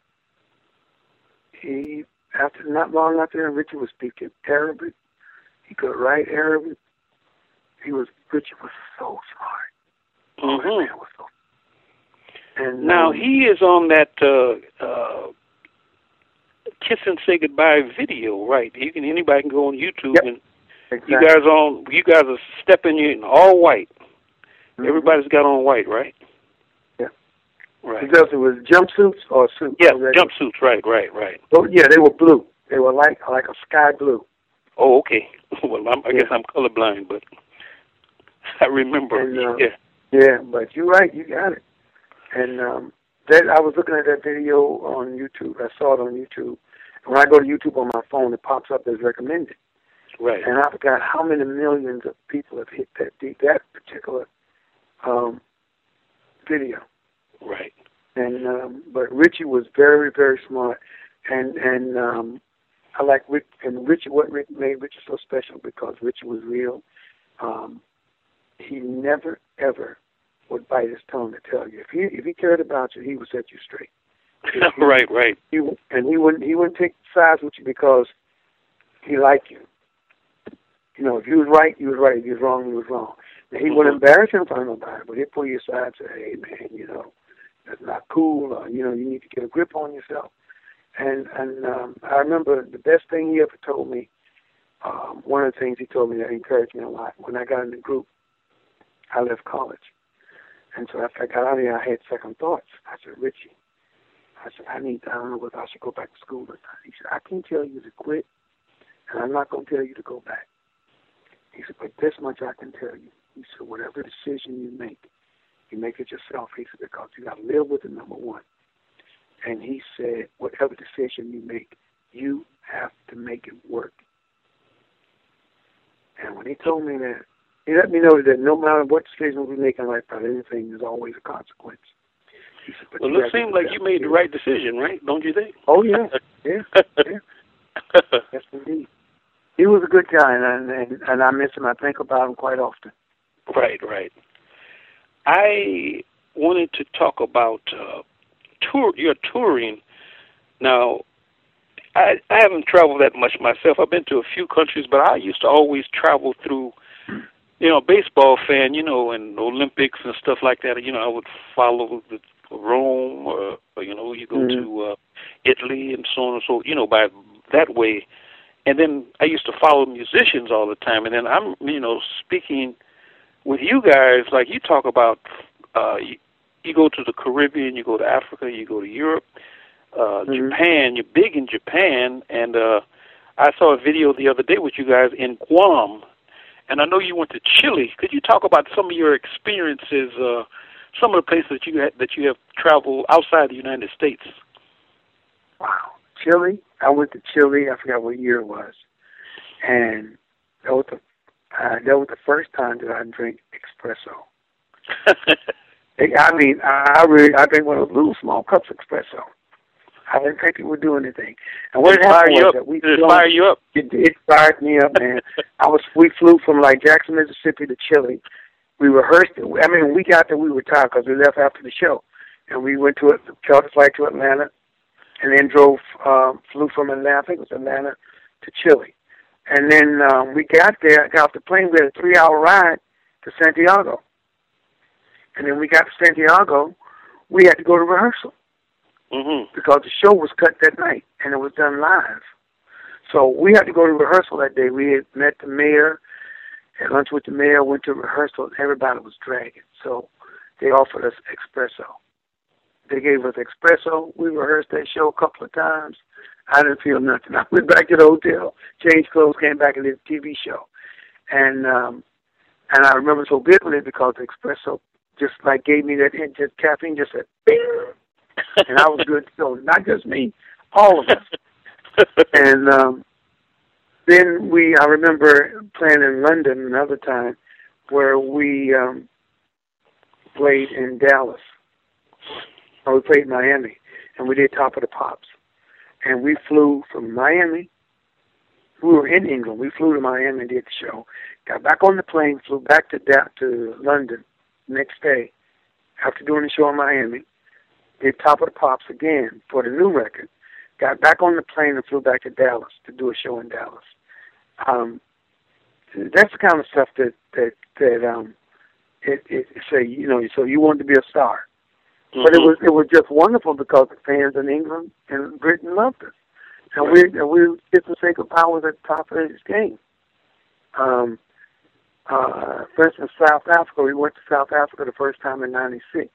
he, after not long after, Richie was speaking Arabic. He could write Arabic. He was Richie was so smart. Oh, that Mm-hmm. man was so. And Now um, he is on that uh, uh, Kiss and Say Goodbye video, right? You can anybody can go on YouTube Yep. and exactly. you guys on. You guys are stepping in all white. Mhm. Everybody's got on white, right? Yeah. Right. Because it was jumpsuits or suits. Yeah, Or regular- jumpsuits. Right, right, right. Oh, yeah, they were blue. They were like like a sky blue. Oh, okay. Well, I'm, I Yeah. guess I'm colorblind, but I remember. And, uh, yeah. Yeah, but you're right. You got it. And um, that I was looking at that video on YouTube. I saw it on YouTube. When I go to YouTube on my phone, it pops up as recommended. Right. And I forgot how many millions of people have hit that that particular um, video. Right. And um, but Richie was very, very smart, and and um, I like Rick and Richie. What Rick made Richie so special because Richie was real. um, he never ever would bite his tongue to tell you. If he if he cared about you, he would set you straight. Right, right. He, and he wouldn't he wouldn't take sides with you because he liked you. You know, if you was right, you was right. If you was wrong, you was wrong. Now, he wouldn't embarrass you in front of nobody, but he'd pull you aside and say, hey, man, you know, that's not cool, or, you know, you need to get a grip on yourself. And and um, I remember the best thing he ever told me, um, one of the things he told me that encouraged me a lot, when I got in the group, I left college. And so after I got out of here, I had second thoughts. I said, Richie, I said, I need, I don't know whether I should go back to school or not. He said, I can't tell you to quit, and I'm not going to tell you to go back. He said, but this much I can tell you. He said, whatever decision you make, you make it yourself. He said, because you got to live with it, number one. And he said, whatever decision you make, you have to make it work. And when he told me that, he let me know that no matter what decision we make in life about anything, there's always a consequence. He said, but well, you it seems like you made the right decision, right? Don't you think? Oh, yeah. Yeah. Yeah. Yes, indeed. He was a good guy, and, and and I miss him. I think about him quite often. Right, right. I wanted to talk about uh, tour. Your touring. Now, I I haven't traveled that much myself. I've been to a few countries, but I used to always travel through. You know, baseball fan. You know, and Olympics and stuff like that. You know, I would follow the Rome, or, or you know, you go mm-hmm. to uh, Italy and so on and so. You know, by that way. And then I used to follow musicians all the time. And then I'm, you know, speaking with you guys, like you talk about, uh, you, you go to the Caribbean, you go to Africa, you go to Europe, uh, mm-hmm. Japan, you're big in Japan. And uh, I saw a video the other day with you guys in Guam. And I know you went to Chile. Could you talk about some of your experiences, uh, some of the places that you, ha- that you have traveled outside the United States? Wow. Chile, I went to Chile. I forgot what year it was, and that was the uh, that was the first time that I drank espresso. I mean, I really I drank one of those little small cups of espresso. I didn't think it would do anything. And what did happened was that we did it fire you up? It, it fired me up, man. I was we flew from like Jackson, Mississippi to Chile. We rehearsed it. I mean, we got there, we were tired because we left after the show, and we went to a charter flight to Atlanta. And then drove, uh, flew from Atlanta, I think it was Atlanta, to Chile. And then um, we got there, got off the plane, we had a three-hour ride to Santiago. And then we got to Santiago, we had to go to rehearsal. Mm-hmm. Because the show was cut that night, and it was done live. So we had to go to rehearsal that day. We had met the mayor, had lunch with the mayor, went to rehearsal, and everybody was dragging. So they offered us espresso. They gave us espresso. We rehearsed that show a couple of times. I didn't feel nothing. I went back to the hotel, changed clothes, came back and did a T V show. And um, and I remember so vividly because the espresso just like gave me that hint, just caffeine just said, bing! And I was good. So not just me, all of us. And um, then we, I remember playing in London another time where we um, played in Dallas. Or we played in Miami, and we did Top of the Pops. And we flew from Miami. We were in England. We flew to Miami and did the show. Got back on the plane, flew back to da- to London next day after doing the show in Miami. Did Top of the Pops again for the new record. Got back on the plane and flew back to Dallas to do a show in Dallas. Um, that's the kind of stuff that that that um, it, it say you know. So you wanted to be a star. Mm-hmm. But it was it was just wonderful because the fans in England and Britain loved us, and right. we and we get the sacred powers at the top of this game. Um, uh, for instance, South Africa. We went to South Africa the first time in ninety-six,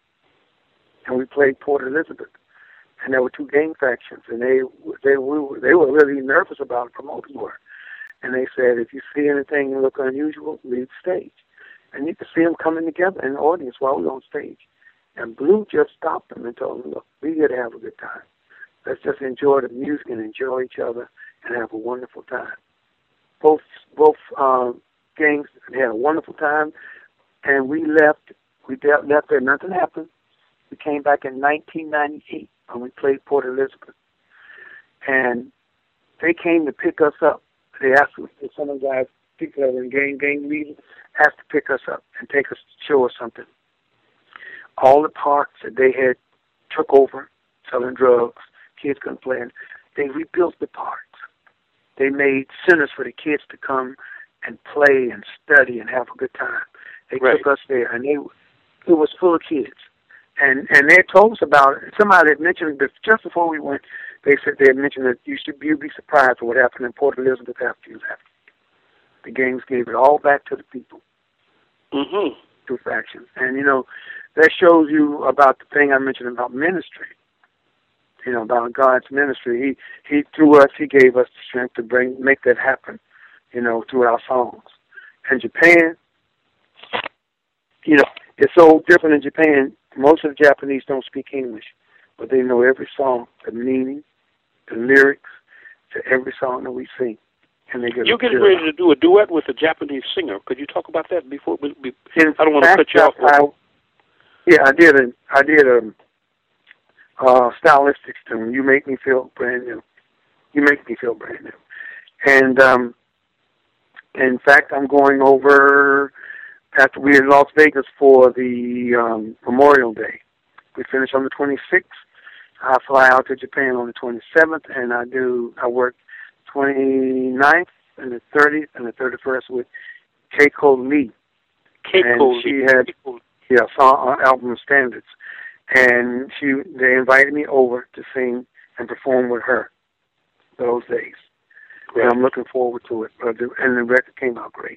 and we played Port Elizabeth, and there were two gang factions, and they they we were, they were really nervous about it. Promoters were, and they said if you see anything that look unusual, leave the stage, and you could see them coming together in the audience while we were on stage. And Blue just stopped them and told them, look, we're here to have a good time. Let's just enjoy the music and enjoy each other and have a wonderful time. Both both um, gangs had a wonderful time, and we left. We left there. Nothing happened. We came back in nineteen ninety-eight when we played Port Elizabeth. And they came to pick us up. They asked us, some of the guys people that were in gang, gang leaders, has to pick us up and take us, show us something. All the parks that they had took over, selling drugs, kids couldn't play in, they rebuilt the parks. They made centers for the kids to come and play and study and have a good time. They Right. took us there, and they it was full of kids. And and they told us about it. Somebody had mentioned it just before we went. They said they had mentioned that you should you'd be surprised at what happened in Port Elizabeth after you left. The gangs gave it all back to the people Mm-hmm. through factions. And, you know, that shows you about the thing I mentioned about ministry. You know, about God's ministry. He, he through us, he gave us the strength to bring, make that happen, you know, through our songs. And Japan, you know, it's so different in Japan. Most of the Japanese don't speak English, but they know every song, the meaning, the lyrics to every song that we sing. And they get You're getting ready to do a duet with a Japanese singer. Could you talk about that before? We, we, In I don't want to fact, cut you off. I, yeah, I did a, I did a uh, stylistic tune. You make me feel brand new. You make me feel brand new. And um, in fact, I'm going over after we're in Las Vegas for the um, Memorial Day. We finish on the twenty-sixth. I fly out to Japan on the twenty-seventh, and I do. I work twenty-ninth and the thirtieth and the thirty-first with Keiko Lee. Keiko and she Lee. had Keiko. yeah song uh, album standards, and she they invited me over to sing and perform with her those days. Right. And I'm looking forward to it. Uh, the, and the record came out great.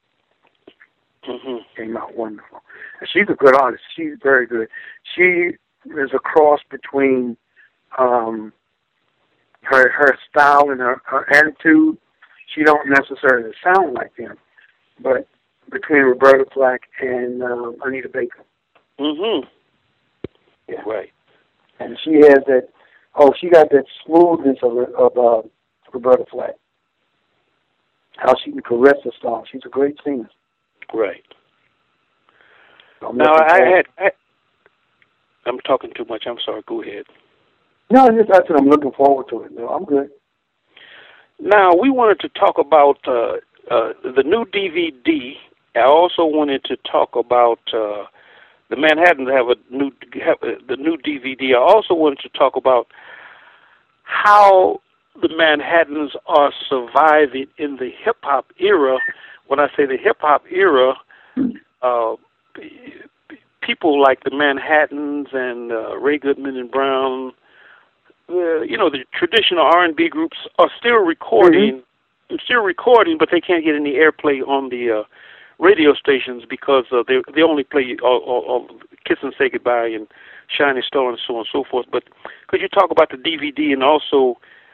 Mm-hmm. Came out wonderful. And she's a good artist. She's very good. She is a cross between um, her her style and her, her attitude. She don't necessarily sound like them, but between Roberta Flack and um, Anita Baker. Mm-hmm. Yeah. Right. And she has that. Oh, she got that smoothness of of uh, Roberta Flack. How she can caress a song. She's a great singer. Right. So Now, I had, I, I'm talking too much. I'm sorry. Go ahead. No, I just I said I'm looking forward to it. No, I'm good. Now, we wanted to talk about uh, uh, the new D V D. I also wanted to talk about uh, the Manhattans have a new have uh, the new D V D. I also wanted to talk about how the Manhattans are surviving in the hip hop era. When I say the hip hop era, uh, people like the Manhattans and uh, Ray Goodman and Brown, uh, you know, the traditional R and B groups are still recording, mm-hmm. still recording, but they can't get any airplay on the uh, radio stations because uh, they they only play uh, uh, uh, Kiss and Say Goodbye and Shining Star and so on and so forth. But could you talk about the D V D and also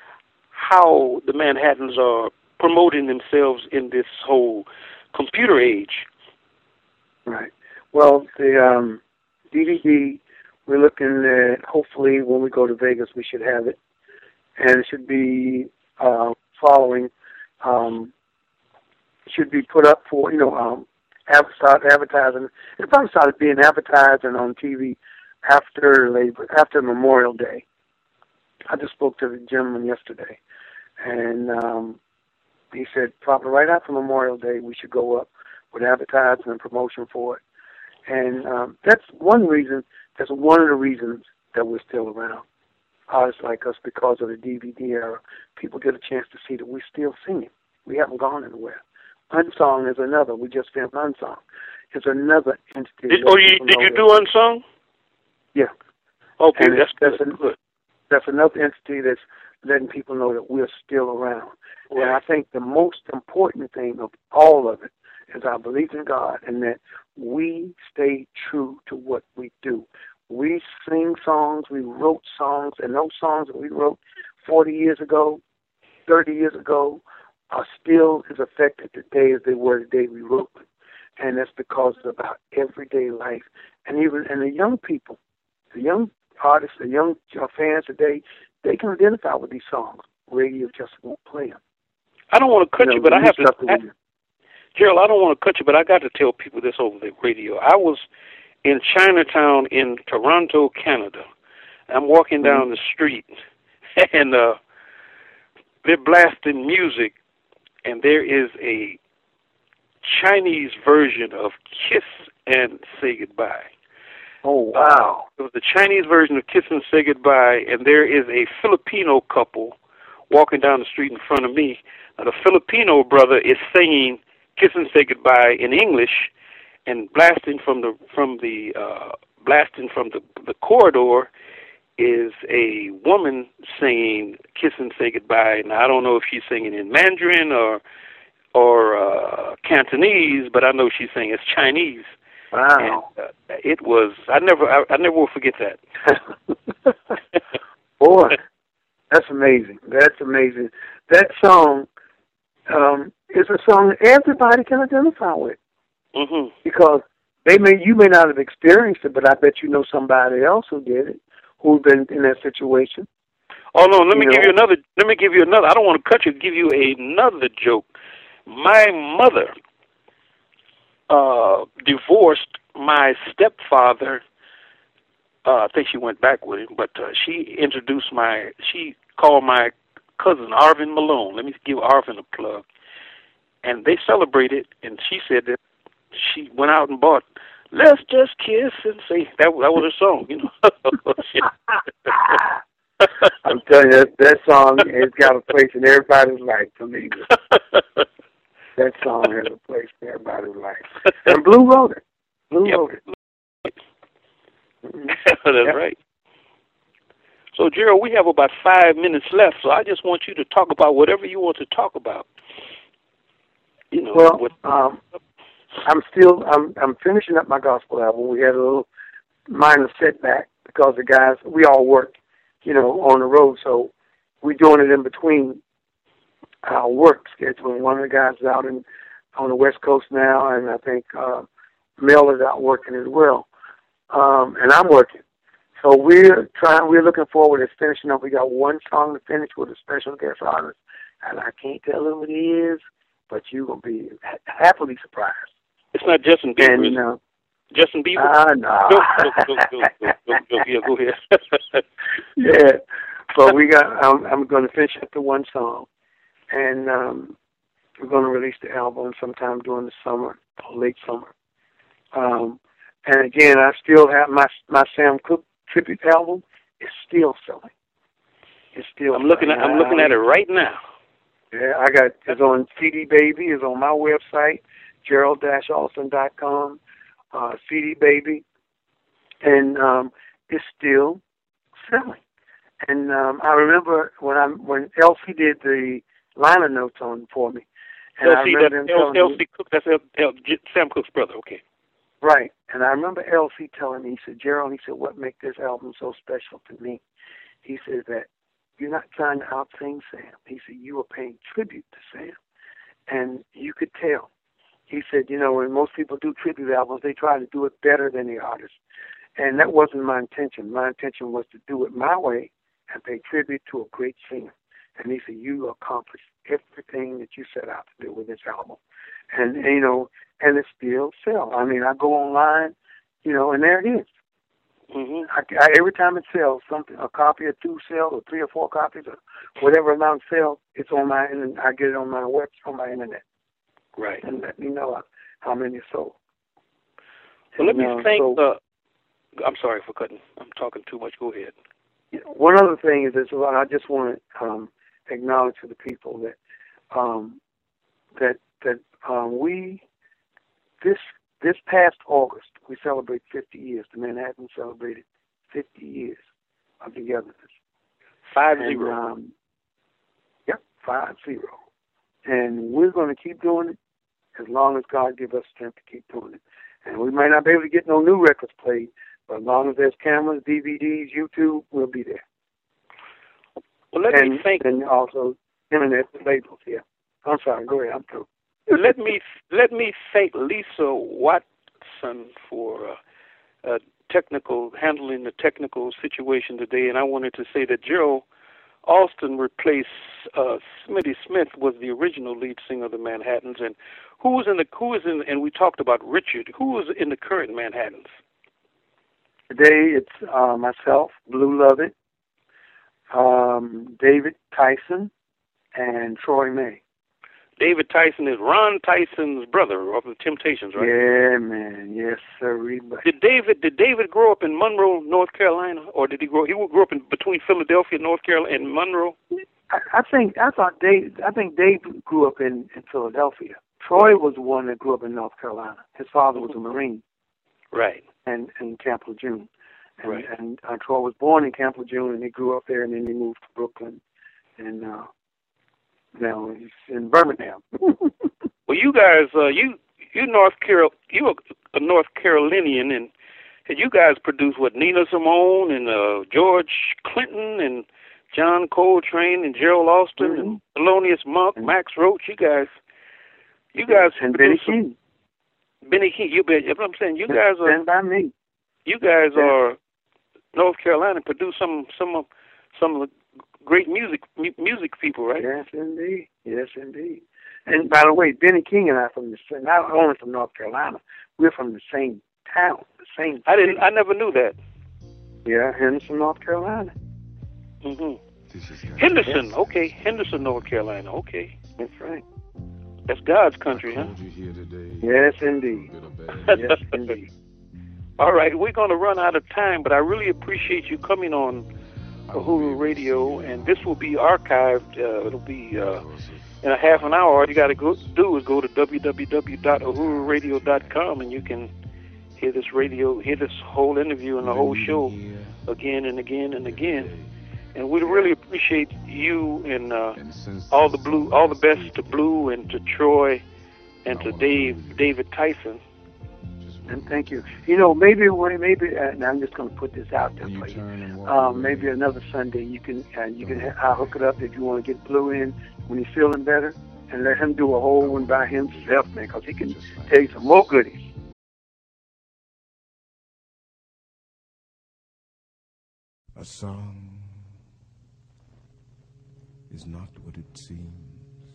how the Manhattans are promoting themselves in this whole computer age? Right. Well, the um, D V D, we're looking at, hopefully when we go to Vegas, we should have it. And it should be uh, following, um, should be put up for, you know, um, start advertising. It probably started being advertised and on T V after Labor, after Memorial Day. I just spoke to the gentleman yesterday, and um, he said probably right after Memorial Day we should go up with advertising and promotion for it. And um, that's one reason, that's one of the reasons that we're still around. Artists like us, because of the D V D era, people get a chance to see that we're still singing. We haven't gone anywhere. Unsung is another. We just filmed Unsung. It's another entity. Did, oh, you, did you do Unsung? Yeah. Okay, And that's that's, good. that's, good. that's another entity that's letting people know that we're still around. Right. And I think the most important thing of all of it is our belief in God and that we stay true to what we do. We sing songs, we wrote songs, and those songs that we wrote forty years ago, thirty years ago, are still as effective today as they were the day we wrote them. And that's because it's about everyday life. And even and the young people, the young artists, the young fans today, they can identify with these songs. Radio just won't play them. I don't want to cut you, you know, but I have to. stuff that I, we- Gerald, I don't want to cut you, but I got to tell people this over the radio. I was in Chinatown in Toronto, Canada. I'm walking down the street, and uh, they're blasting music, and there is a Chinese version of Kiss and Say Goodbye. Oh, wow. Uh, it was the Chinese version of Kiss and Say Goodbye, and there is a Filipino couple walking down the street in front of me. Now, the Filipino brother is singing Kiss and Say Goodbye in English, and blasting from the from the uh, blasting from the the corridor is a woman singing Kiss and Say Goodbye. Now, I don't know if she's singing in Mandarin or or uh, Cantonese, but I know she's singing it's Chinese. Wow. And, uh, it was, I never, I, I never will forget that. Boy, that's amazing. That's amazing. That song um, is a song that everybody can identify with. Mm-hmm. Because they may, you may not have experienced it, but I bet you know somebody else who did it, who's been in that situation. Oh no, let me You give know? you another. Let me give you another. I don't want to cut you. Give you another joke. My mother uh, divorced my stepfather. Uh, I think she went back with him, but uh, she introduced my. She called my cousin Arvin Malone. Let me give Arvin a plug. And they celebrated, and she said that she went out and bought "Let's Just Kiss and Say." That that was her song, you know. I'm telling you, that, that song has got a place in everybody's life, believe me. That song has a place in everybody's life. And Blue wrote it. Blue Yep. wrote it. Mhm. That's Yep. right. So, Gerald, we have about five minutes left, so I just want you to talk about whatever you want to talk about. You know, Well, what, um, I'm still, I'm, I'm finishing up my gospel album. We had a little minor setback because the guys, we all work, you know, on the road, so we're doing it in between our work schedule. And one of the guys is out in, on the West Coast now, and I think uh, Mel is out working as well. Um, and I'm working. So we're trying, we're looking forward to finishing up. We got one song to finish with a special guest artist, and I can't tell who it is, but you're going to be ha- happily surprised. it's not Justin Bieber, And, is it? uh, Justin Bieber? ah, no. Go, go, go, go, go, go, go, yeah, go ahead. Yeah, but we got, I'm, I'm going to finish up the one song, and um, we're going to release the album sometime during the summer, late summer. Um, and again, I still have my my Sam Cooke tribute album. Is still selling. It's still. I'm looking at, selling. I'm looking at it right now. Yeah, I got it's on C D Baby. It's on my website, gerald dash alston dot com. Uh, C D Baby, and um, it's still selling. And um, I remember when I when Elsie did the liner notes on for me. And I Elsie, remember that, him telling El, me, Elsie Cook, that's El, El, J- Sam Cooke's brother, okay. right. And I remember Elsie telling me, he said, Gerald, he said, what makes this album so special to me? He said that you're not trying to out-sing Sam. He said, you are paying tribute to Sam. And you could tell. He said, you know, when most people do tribute albums, they try to do it better than the artist. And that wasn't my intention. My intention was to do it my way and pay tribute to a great singer. And he said, you accomplished everything that you set out to do with this album. And, and you know, and it still sells. I mean, I go online, you know, and there it is. Mm-hmm. I, I, every time it sells, something, a copy or two sell, or three or four copies, or whatever amount sells, it's on my, and I get it on my web, on my internet. Right. And let me know how many sold. Well, let me And, uh, thank, so, uh, I'm sorry for cutting, I'm talking too much, go ahead. you know, one other thing is this, I just want to um, acknowledge to the people that um, that that um, we this this past August we celebrate fifty years. The Manhattan celebrated fifty years of togetherness. Five And, zero. Um, yep, five zero. And we're going to keep doing it as long as God gives us strength to keep doing it. And we might not be able to get no new records played, but as long as there's cameras, D V Ds, YouTube, we'll be there. Well, let and, me thank. and also internet labels. Yeah. I'm sorry. Go ahead. I'm through. let me let me thank Lisa Watson for uh, uh, technical handling the technical situation today, and I wanted to say that Gerald Alston replaced uh, Smitty Smith was the original lead singer of the Manhattans, and who was in the who is in and we talked about Richard. Who was in the current Manhattans? Today it's uh, myself, Blue Lovett, um, David Tyson, and Troy May. David Tyson is Ron Tyson's brother of the Temptations, right? Yeah, man. Yes, sir. But Did David did David grow up in Monroe, North Carolina, or did he grow? He grew up in between Philadelphia, North Carolina, and Monroe. I, I think I thought Dave. I think Dave grew up in, in Philadelphia. Troy was the one that grew up in North Carolina. His father was a Marine, Right. and in Camp Lejeune. And, Right. and uh, Troy was born in Camp Lejeune, and he grew up there, and then he moved to Brooklyn, and uh, now he's in Birmingham. Well, you guys, uh, you you North Carol, you a, a North Carolinian, and, and you guys produce what Nina Simone and uh, George Clinton and John Coltrane and Gerald Austin Mhm. and Thelonious Monk, Mhm. Max Roach. You guys, you guys and Benny produce some- King. Benny King. You bet. I'm saying you guys are. Stand by me. You guys Yeah. are North Carolina. Produce some some of some of the great music mu- music people, right? Yes, indeed. Yes, indeed. And by the way, Benny King and I from the same, not only from North Carolina, we're from the same town, the same. I didn't. city. I never knew that. Yeah, Henderson, North Carolina. hmm This is God. Henderson. Yes. Okay, Henderson, North Carolina. Okay, That's right. that's God's I country, huh? called you here today. Yes, indeed. Good or bad. Yes, indeed. All right, we're going to run out of time, but I really appreciate you coming on Uhuru Radio, and this will be archived. Uh, it'll be uh, in a half an hour. All you got to go do is go to w w w dot uhuru radio dot com, and you can hear this radio, hear this whole interview and the whole show again and again and again. And we really appreciate you and uh, And since all the blue, all the best to Blue and to Troy and to Dave, David Tyson. And thank you. You know, maybe when maybe, uh, and I'm just going to put this out there when you for you. turn and walk Um, away, maybe another Sunday you can uh, you can ha- I'll hook it up if you want to get Blue in when he's feeling better, and let him do a whole one by himself, man, because he can tell you some more goodies. A song is not what it seems.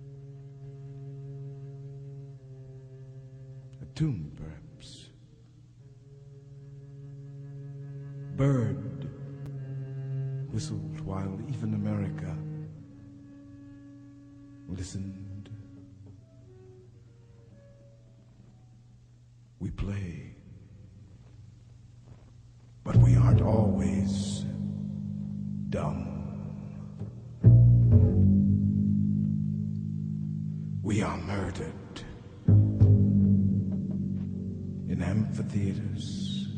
A tune, perhaps. Bird whistled while even America listened. We play, but we aren't always dumb. We are murdered in amphitheaters,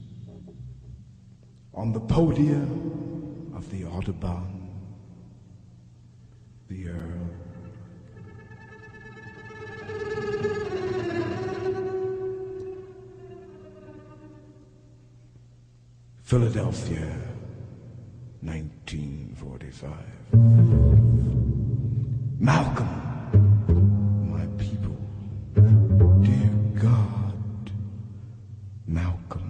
on the podia of the Audubon, the Earl. Philadelphia, nineteen forty-five. Malcolm, my people, dear God, Malcolm.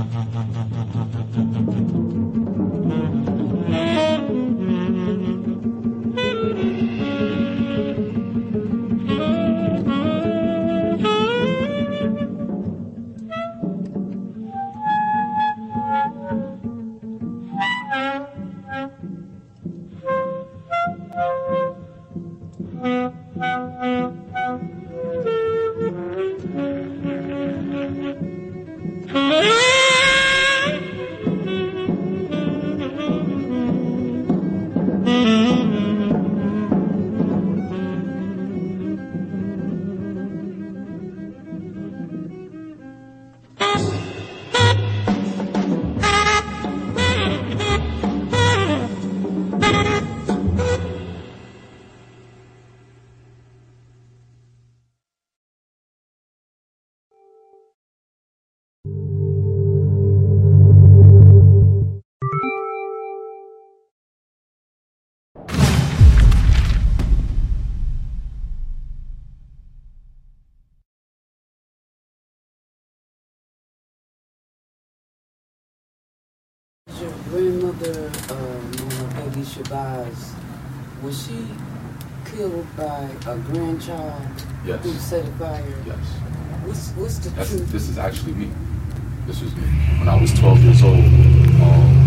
Your grandmother, uh, Mama Peggy Shabazz, was she killed by a grandchild Yes. who set a fire? Yes. What's, what's the That's, truth? this is actually me. This was me. When I was twelve years old, um,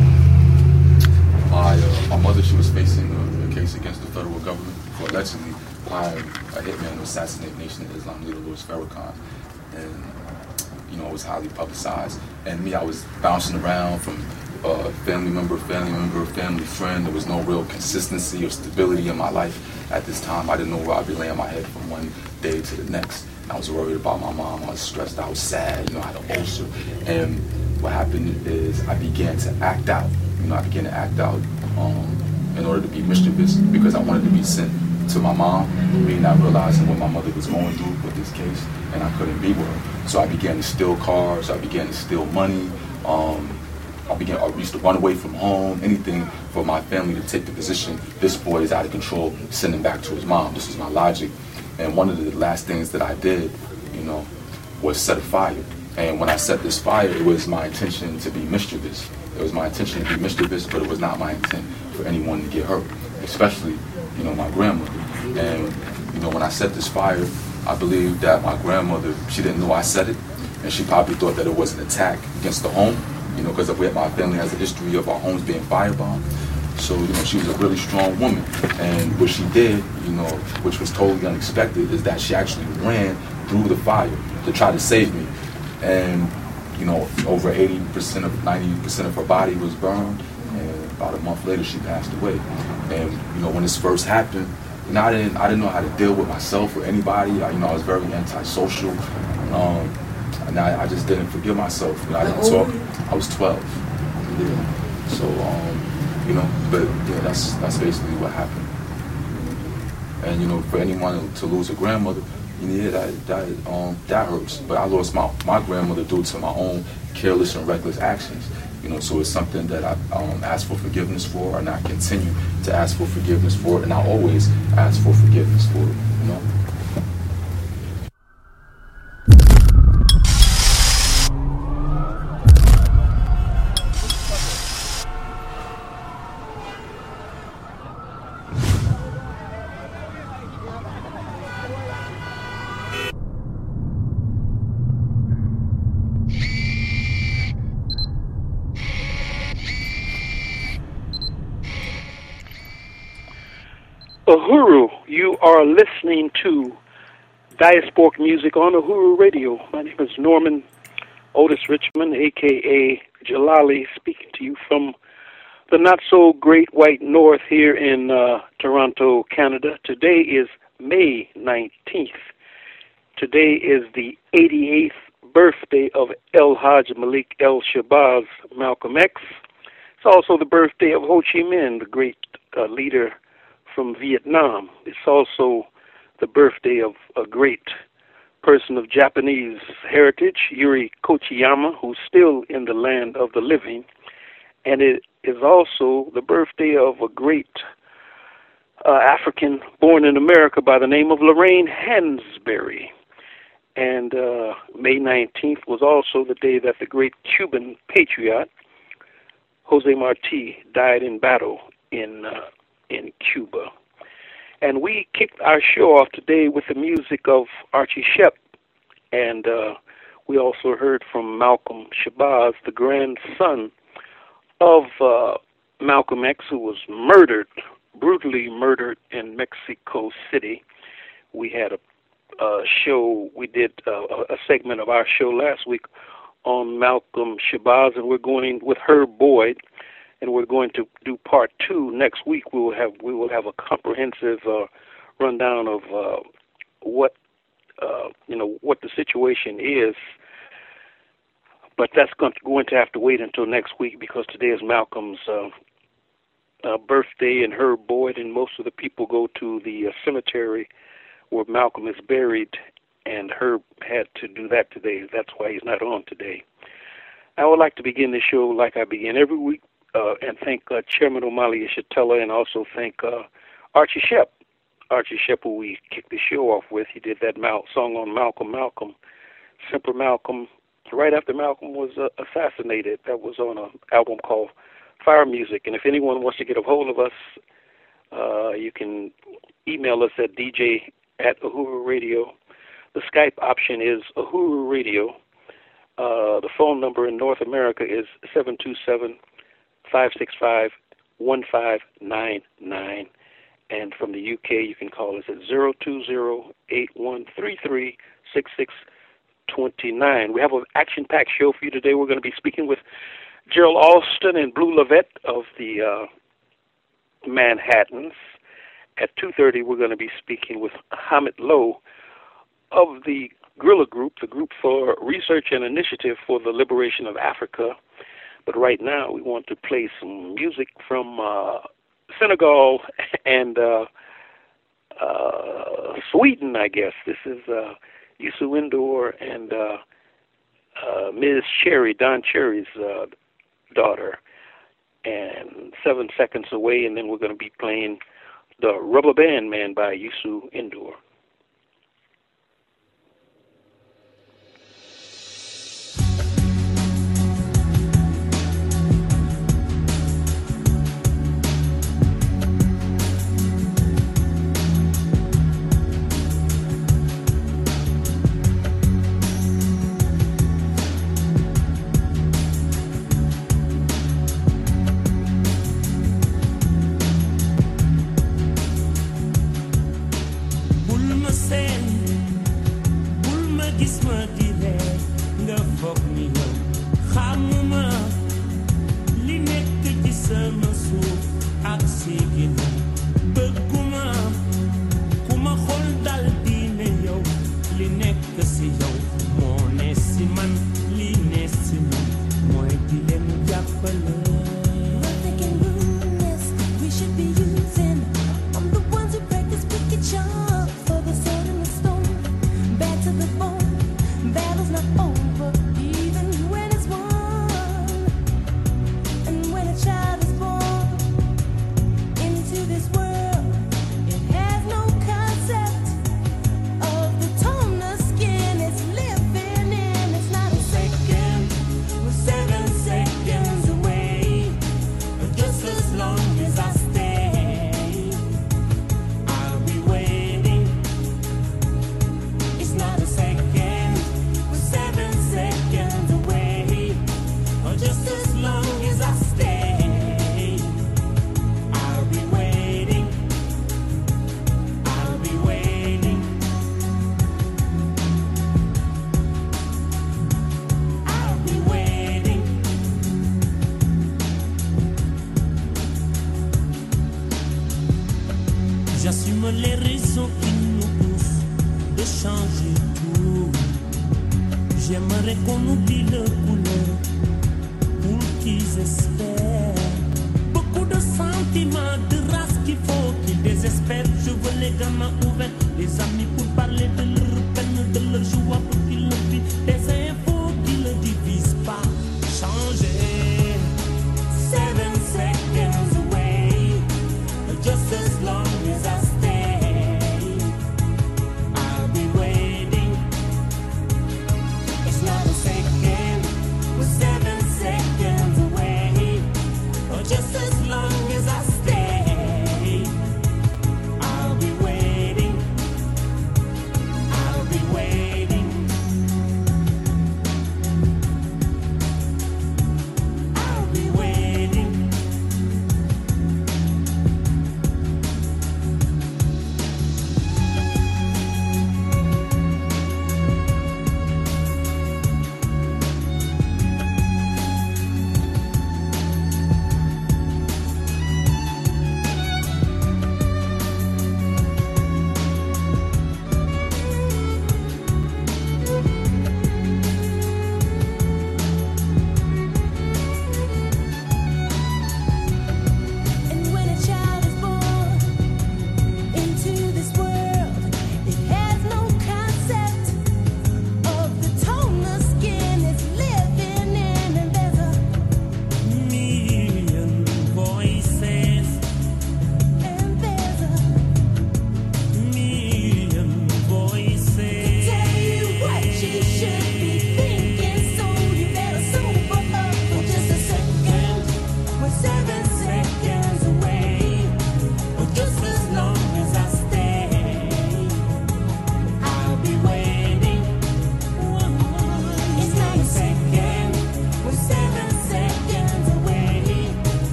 my, uh, my mother, she was facing a, a case against the federal government for allegedly hiring a hitman to assassinate Nation of Islam leader Louis Farrakhan. And, you know, it was highly publicized. And me, I was bouncing around from uh, family member, family member, family friend. There was no real consistency or stability in my life at this time. I didn't know where I'd be laying my head from one day to the next. I was worried about my mom. I was stressed. I was sad. You know, I had an ulcer. And what happened is I began to act out. You know, I began to act out um, in order to be mischievous because I wanted to be sent to my mom, me not realizing what my mother was going through with this case, and I couldn't be with her. So I began to steal cars. I began to steal money. Um, I began. I used to run away from home. Anything for my family to take the position. This boy is out of control. Send him back to his mom. This was my logic. And one of the last things that I did, you know, was set a fire. And when I set this fire, it was my intention to be mischievous. It was my intention to be mischievous, but it was not my intent for anyone to get hurt, especially, you know, my grandmother. And, you know, when I set this fire, I believe that my grandmother, she didn't know I set it, and she probably thought that it was an attack against the home, you know, because my family has a history of our homes being firebombed. So, you know, she was a really strong woman. And what she did, you know, which was totally unexpected, is that she actually ran through the fire to try to save me. And, you know, over eighty percent of, ninety percent of her body was burned. And about a month later, she passed away. And, you know, when this first happened, you know, I didn't, I didn't know how to deal with myself or anybody. I, you know, I was very antisocial. Um, and I, I just didn't forgive myself. You know, I didn't talk. I was twelve. Yeah. So, um, you know, but yeah, that's that's basically what happened. And you know, for anyone to lose a grandmother, you know, yeah, that that um that hurts. But I lost my my grandmother due to my own careless and reckless actions. You know, so it's something that I um, ask for forgiveness for, and I continue to ask for forgiveness for it, and I always ask for forgiveness for it. You know. Uhuru, you are listening to Diasporic Music on Uhuru Radio. My name is Norman Otis Richmond, a k a. Jalali, speaking to you from the not-so-great white north here in uh, Toronto, Canada. Today is May nineteenth. Today is the eighty-eighth birthday of El Haj Malik El Shabazz Malcolm X. It's also the birthday of Ho Chi Minh, the great uh, leader from Vietnam. It's also the birthday of a great person of Japanese heritage, Yuri Kochiyama, who's still in the land of the living. And it is also the birthday of a great uh, African born in America by the name of Lorraine Hansberry. And uh, May nineteenth was also the day that the great Cuban patriot, Jose Marti, died in battle in uh, in Cuba. And we kicked our show off today with the music of Archie Shepp. And uh, we also heard from Malcolm Shabazz, the grandson of uh, Malcolm X, who was murdered, brutally murdered in Mexico City. We had a uh, show, we did uh, a segment of our show last week on Malcolm Shabazz, and we're going with Herb Boyd, and we're going to do part two next week. We will have we will have a comprehensive uh, rundown of uh, what uh, you know what the situation is. But that's going to, going to have to wait until next week, because today is Malcolm's uh, uh, birthday, and Herb Boyd and most of the people go to the uh, cemetery where Malcolm is buried, and Herb had to do that today. That's why he's not on today. I would like to begin the show like I begin every week, uh, and thank uh, Chairman Omali Yeshitela, and also thank uh, Archie Shepp. Archie Shepp, who we kicked the show off with, he did that Mal- song on Malcolm, Malcolm, Semper Malcolm, right after Malcolm was uh, assassinated. That was on an album called Fire Music. And if anyone wants to get a hold of us, uh, you can email us at D J at Uhuru Radio. The Skype option is Uhuru Radio. Uh, the phone number in North America is seven two seven, five six five, one five nine nine. And from the U K, you can call us at zero two zero, eight one three three, six six two nine. We have an action-packed show for you today. We're going to be speaking with Gerald Alston and Blue Lavette of the uh, Manhattans. At two thirty, we're going to be speaking with Hamid Lowe of the Guerrilla Group, the Group for Research and Initiative for the Liberation of Africa. But right now, we want to play some music from uh, Senegal and uh, uh, Sweden, I guess. This is uh, Youssou N'Dour and uh, uh, Miz Cherry, Don Cherry's uh, daughter, and Seven Seconds Away, and then we're going to be playing The Rubber Band Man by Youssou N'Dour.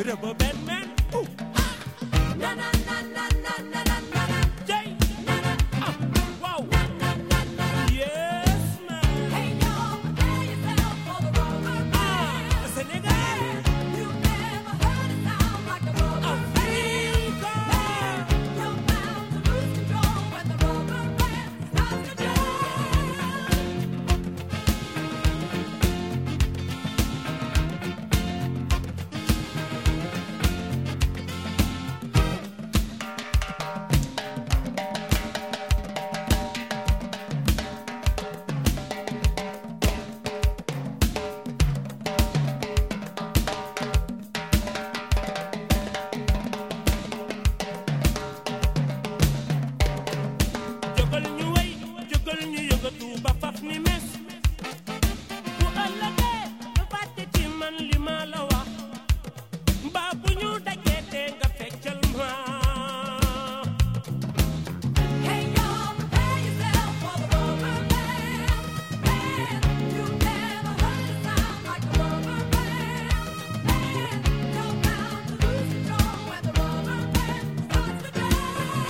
rubber band man. Ooh. Na na na na na na na na na. Jay. Na na. Ah. Wow. Na na na na. Yes, man. Hey yo, prepare yourself for the rubber band. Ah, Senegal. You never heard a sound like the rubber band. You're bound to lose control when the rubber band starts to jam. Jógal ñu wey jógal ñu yëngatu ba faf ni mes bu ëllëgee nga fàtte ci man li ma la wax mbaa bu ñu dajee te nga feccal ma. Hey yo, prepare yourself for the rubber band. You never heard a sound like the rubber band. You're bound to lose control when the rubber band starts to jam.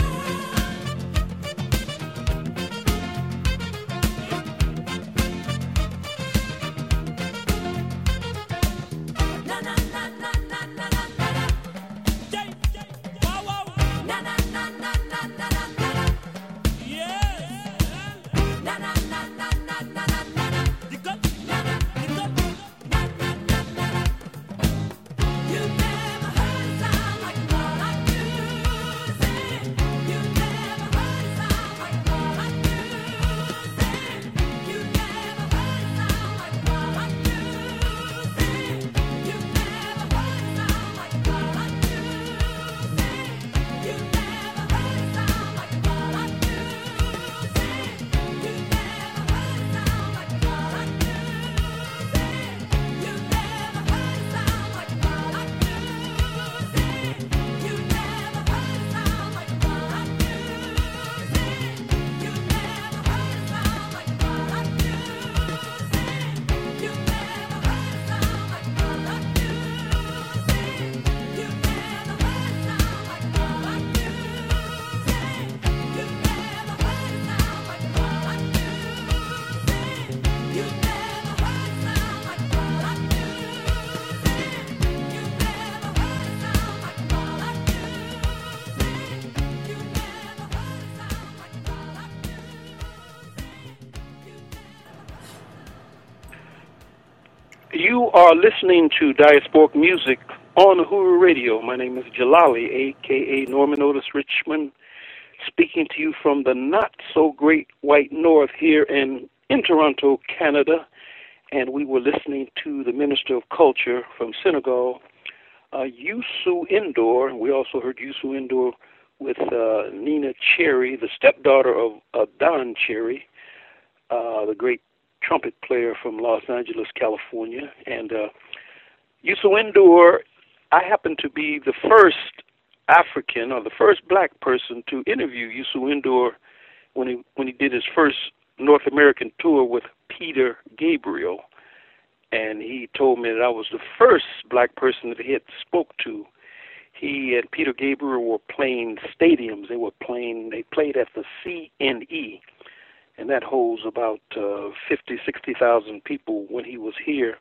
Na na na na na na na na. Jay, wow wow. Na na na na na na na na. Yes. Na na na na na na na na. Dikkal. Na na dikkal. Na na na na na. You never heard a sound like what I do. Say. You never heard a sound like what I do. Say. You never heard a sound like what I do. Say. You never heard a sound like what I do. Say. You never heard a sound like what I do. Say. You never heard a sound like what I do. Say. You never heard a sound like what I do. Say. You never heard a sound like what I do. Say. You never heard a sound like what I do. Say. You never heard a sound like what I do. Say. You never heard a sound like what I do. Say. You never heard a sound like what I do. Say. You never heard a sound like what I do. Say. You never heard a sound like what I do. Say. You never heard a sound like what I do. You are listening to Diasporic Music on Uhuru Radio. My name is Jalali, a k a. Norman Otis Richmond, speaking to you from the not-so-great white north here in, in Toronto, Canada. And we were listening to the Minister of Culture from Senegal, uh, Youssou N'Dour. We also heard Youssou N'Dour with uh, Nina Cherry, the stepdaughter of uh, Don Cherry, uh, the great trumpet player from Los Angeles, California. And uh, Youssou N'Dour, I happen to be the first African or the first black person to interview Youssou N'Dour when he when he did his first North American tour with Peter Gabriel. And he told me that I was the first black person that he had spoke to. He and Peter Gabriel were playing stadiums. They were playing, they played at the C N E, and that holds about uh, fifty, sixty thousand people when he was here.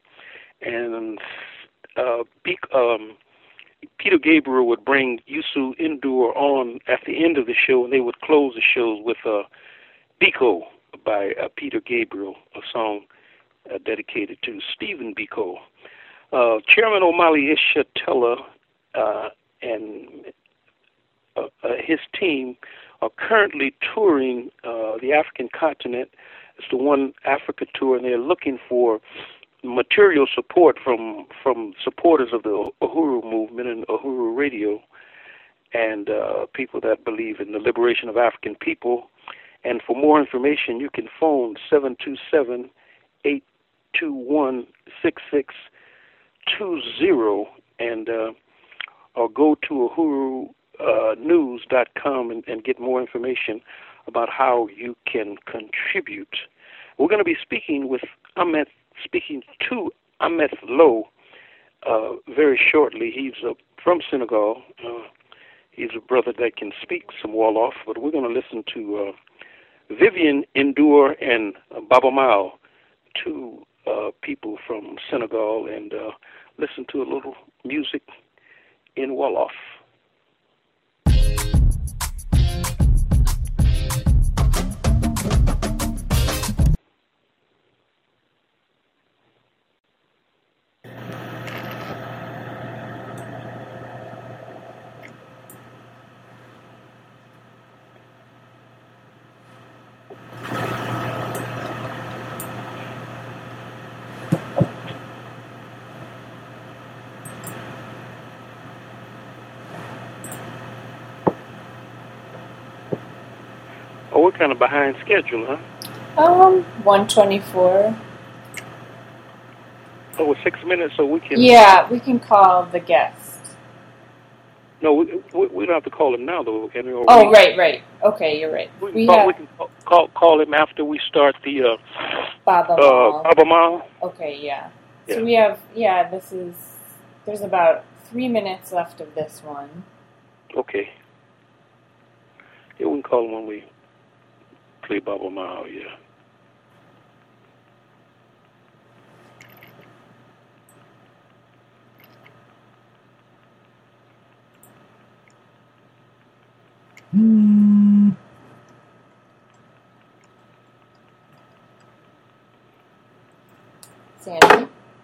And uh, Be- um, Peter Gabriel would bring Youssou N'Dour on at the end of the show, and they would close the shows with uh, Biko by uh, Peter Gabriel, a song uh, dedicated to Stephen Biko. Uh, Chairman Omali Ishatella uh, and uh, uh, his team are currently touring uh, the African continent. It's the One Africa tour, and they're looking for material support from from supporters of the Uhuru movement and Uhuru Radio, and uh, people that believe in the liberation of African people. And for more information, you can phone seven two seven, eight two one, six six two zero and uh, or go to uhuru news dot com and, and get more information about how you can contribute. We're going to be speaking with Ahmed, speaking to Ahmed Lowe, uh, very shortly. He's uh, from Senegal. Uh, he's a brother that can speak some Wolof, but we're going to listen to uh, Vivian Ndour and uh, Baba Mao, two uh, people from Senegal, and uh, listen to a little music in Wolof. Oh, we're kind of behind schedule, huh? Um, one twenty-four. Oh, it's six minutes, so we can... Yeah, we can call the guest. No, we, we, we don't have to call him now, though, can we? Or Oh, we, right, right. Okay, you're right. We can, We call, have we can call, call, call him after we start the uh, Baba uh, Mall. Baba Mao. Okay, yeah. Yeah. So we have, yeah, this is, there's about three minutes left of this one. Okay. Yeah, we can call him when we play Baba Mao, yeah. Sandy?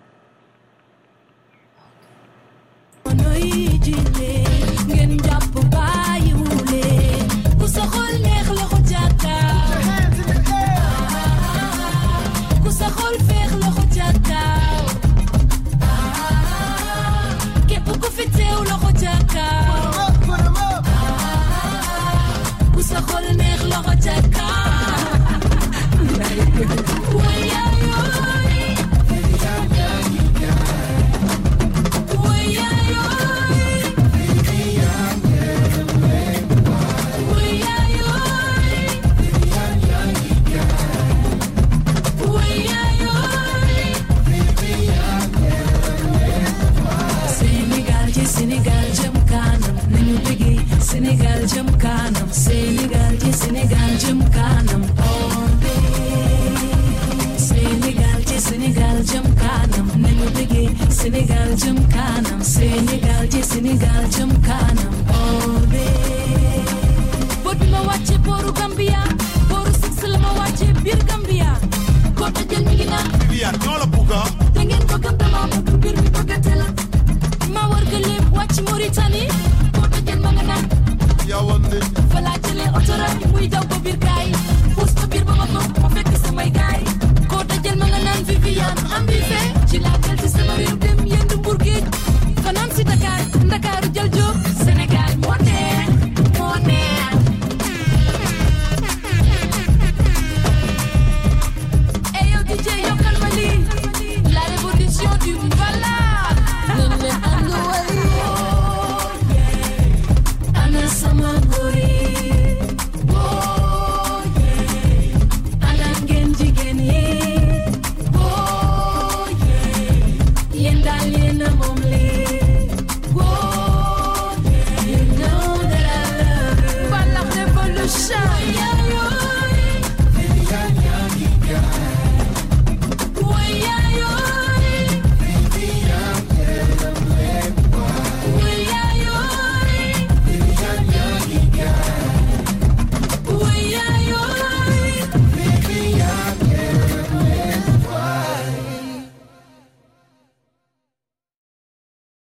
Sénégal jëm kanam Sénégal ci Sénégal jëm kanam all day Sénégal ci Sénégal jëm kanam nañu bëggee Sénégal jëm kanam Sénégal ci Sénégal jëm kanam all day boo bi ma wàcce booru Gambia booru six la ma wàcce biir Gambia ko ta jël mi ngi naan Viviane ñoo la bugga da ngeen ko gëm dama bëgg mbir mi bëggate la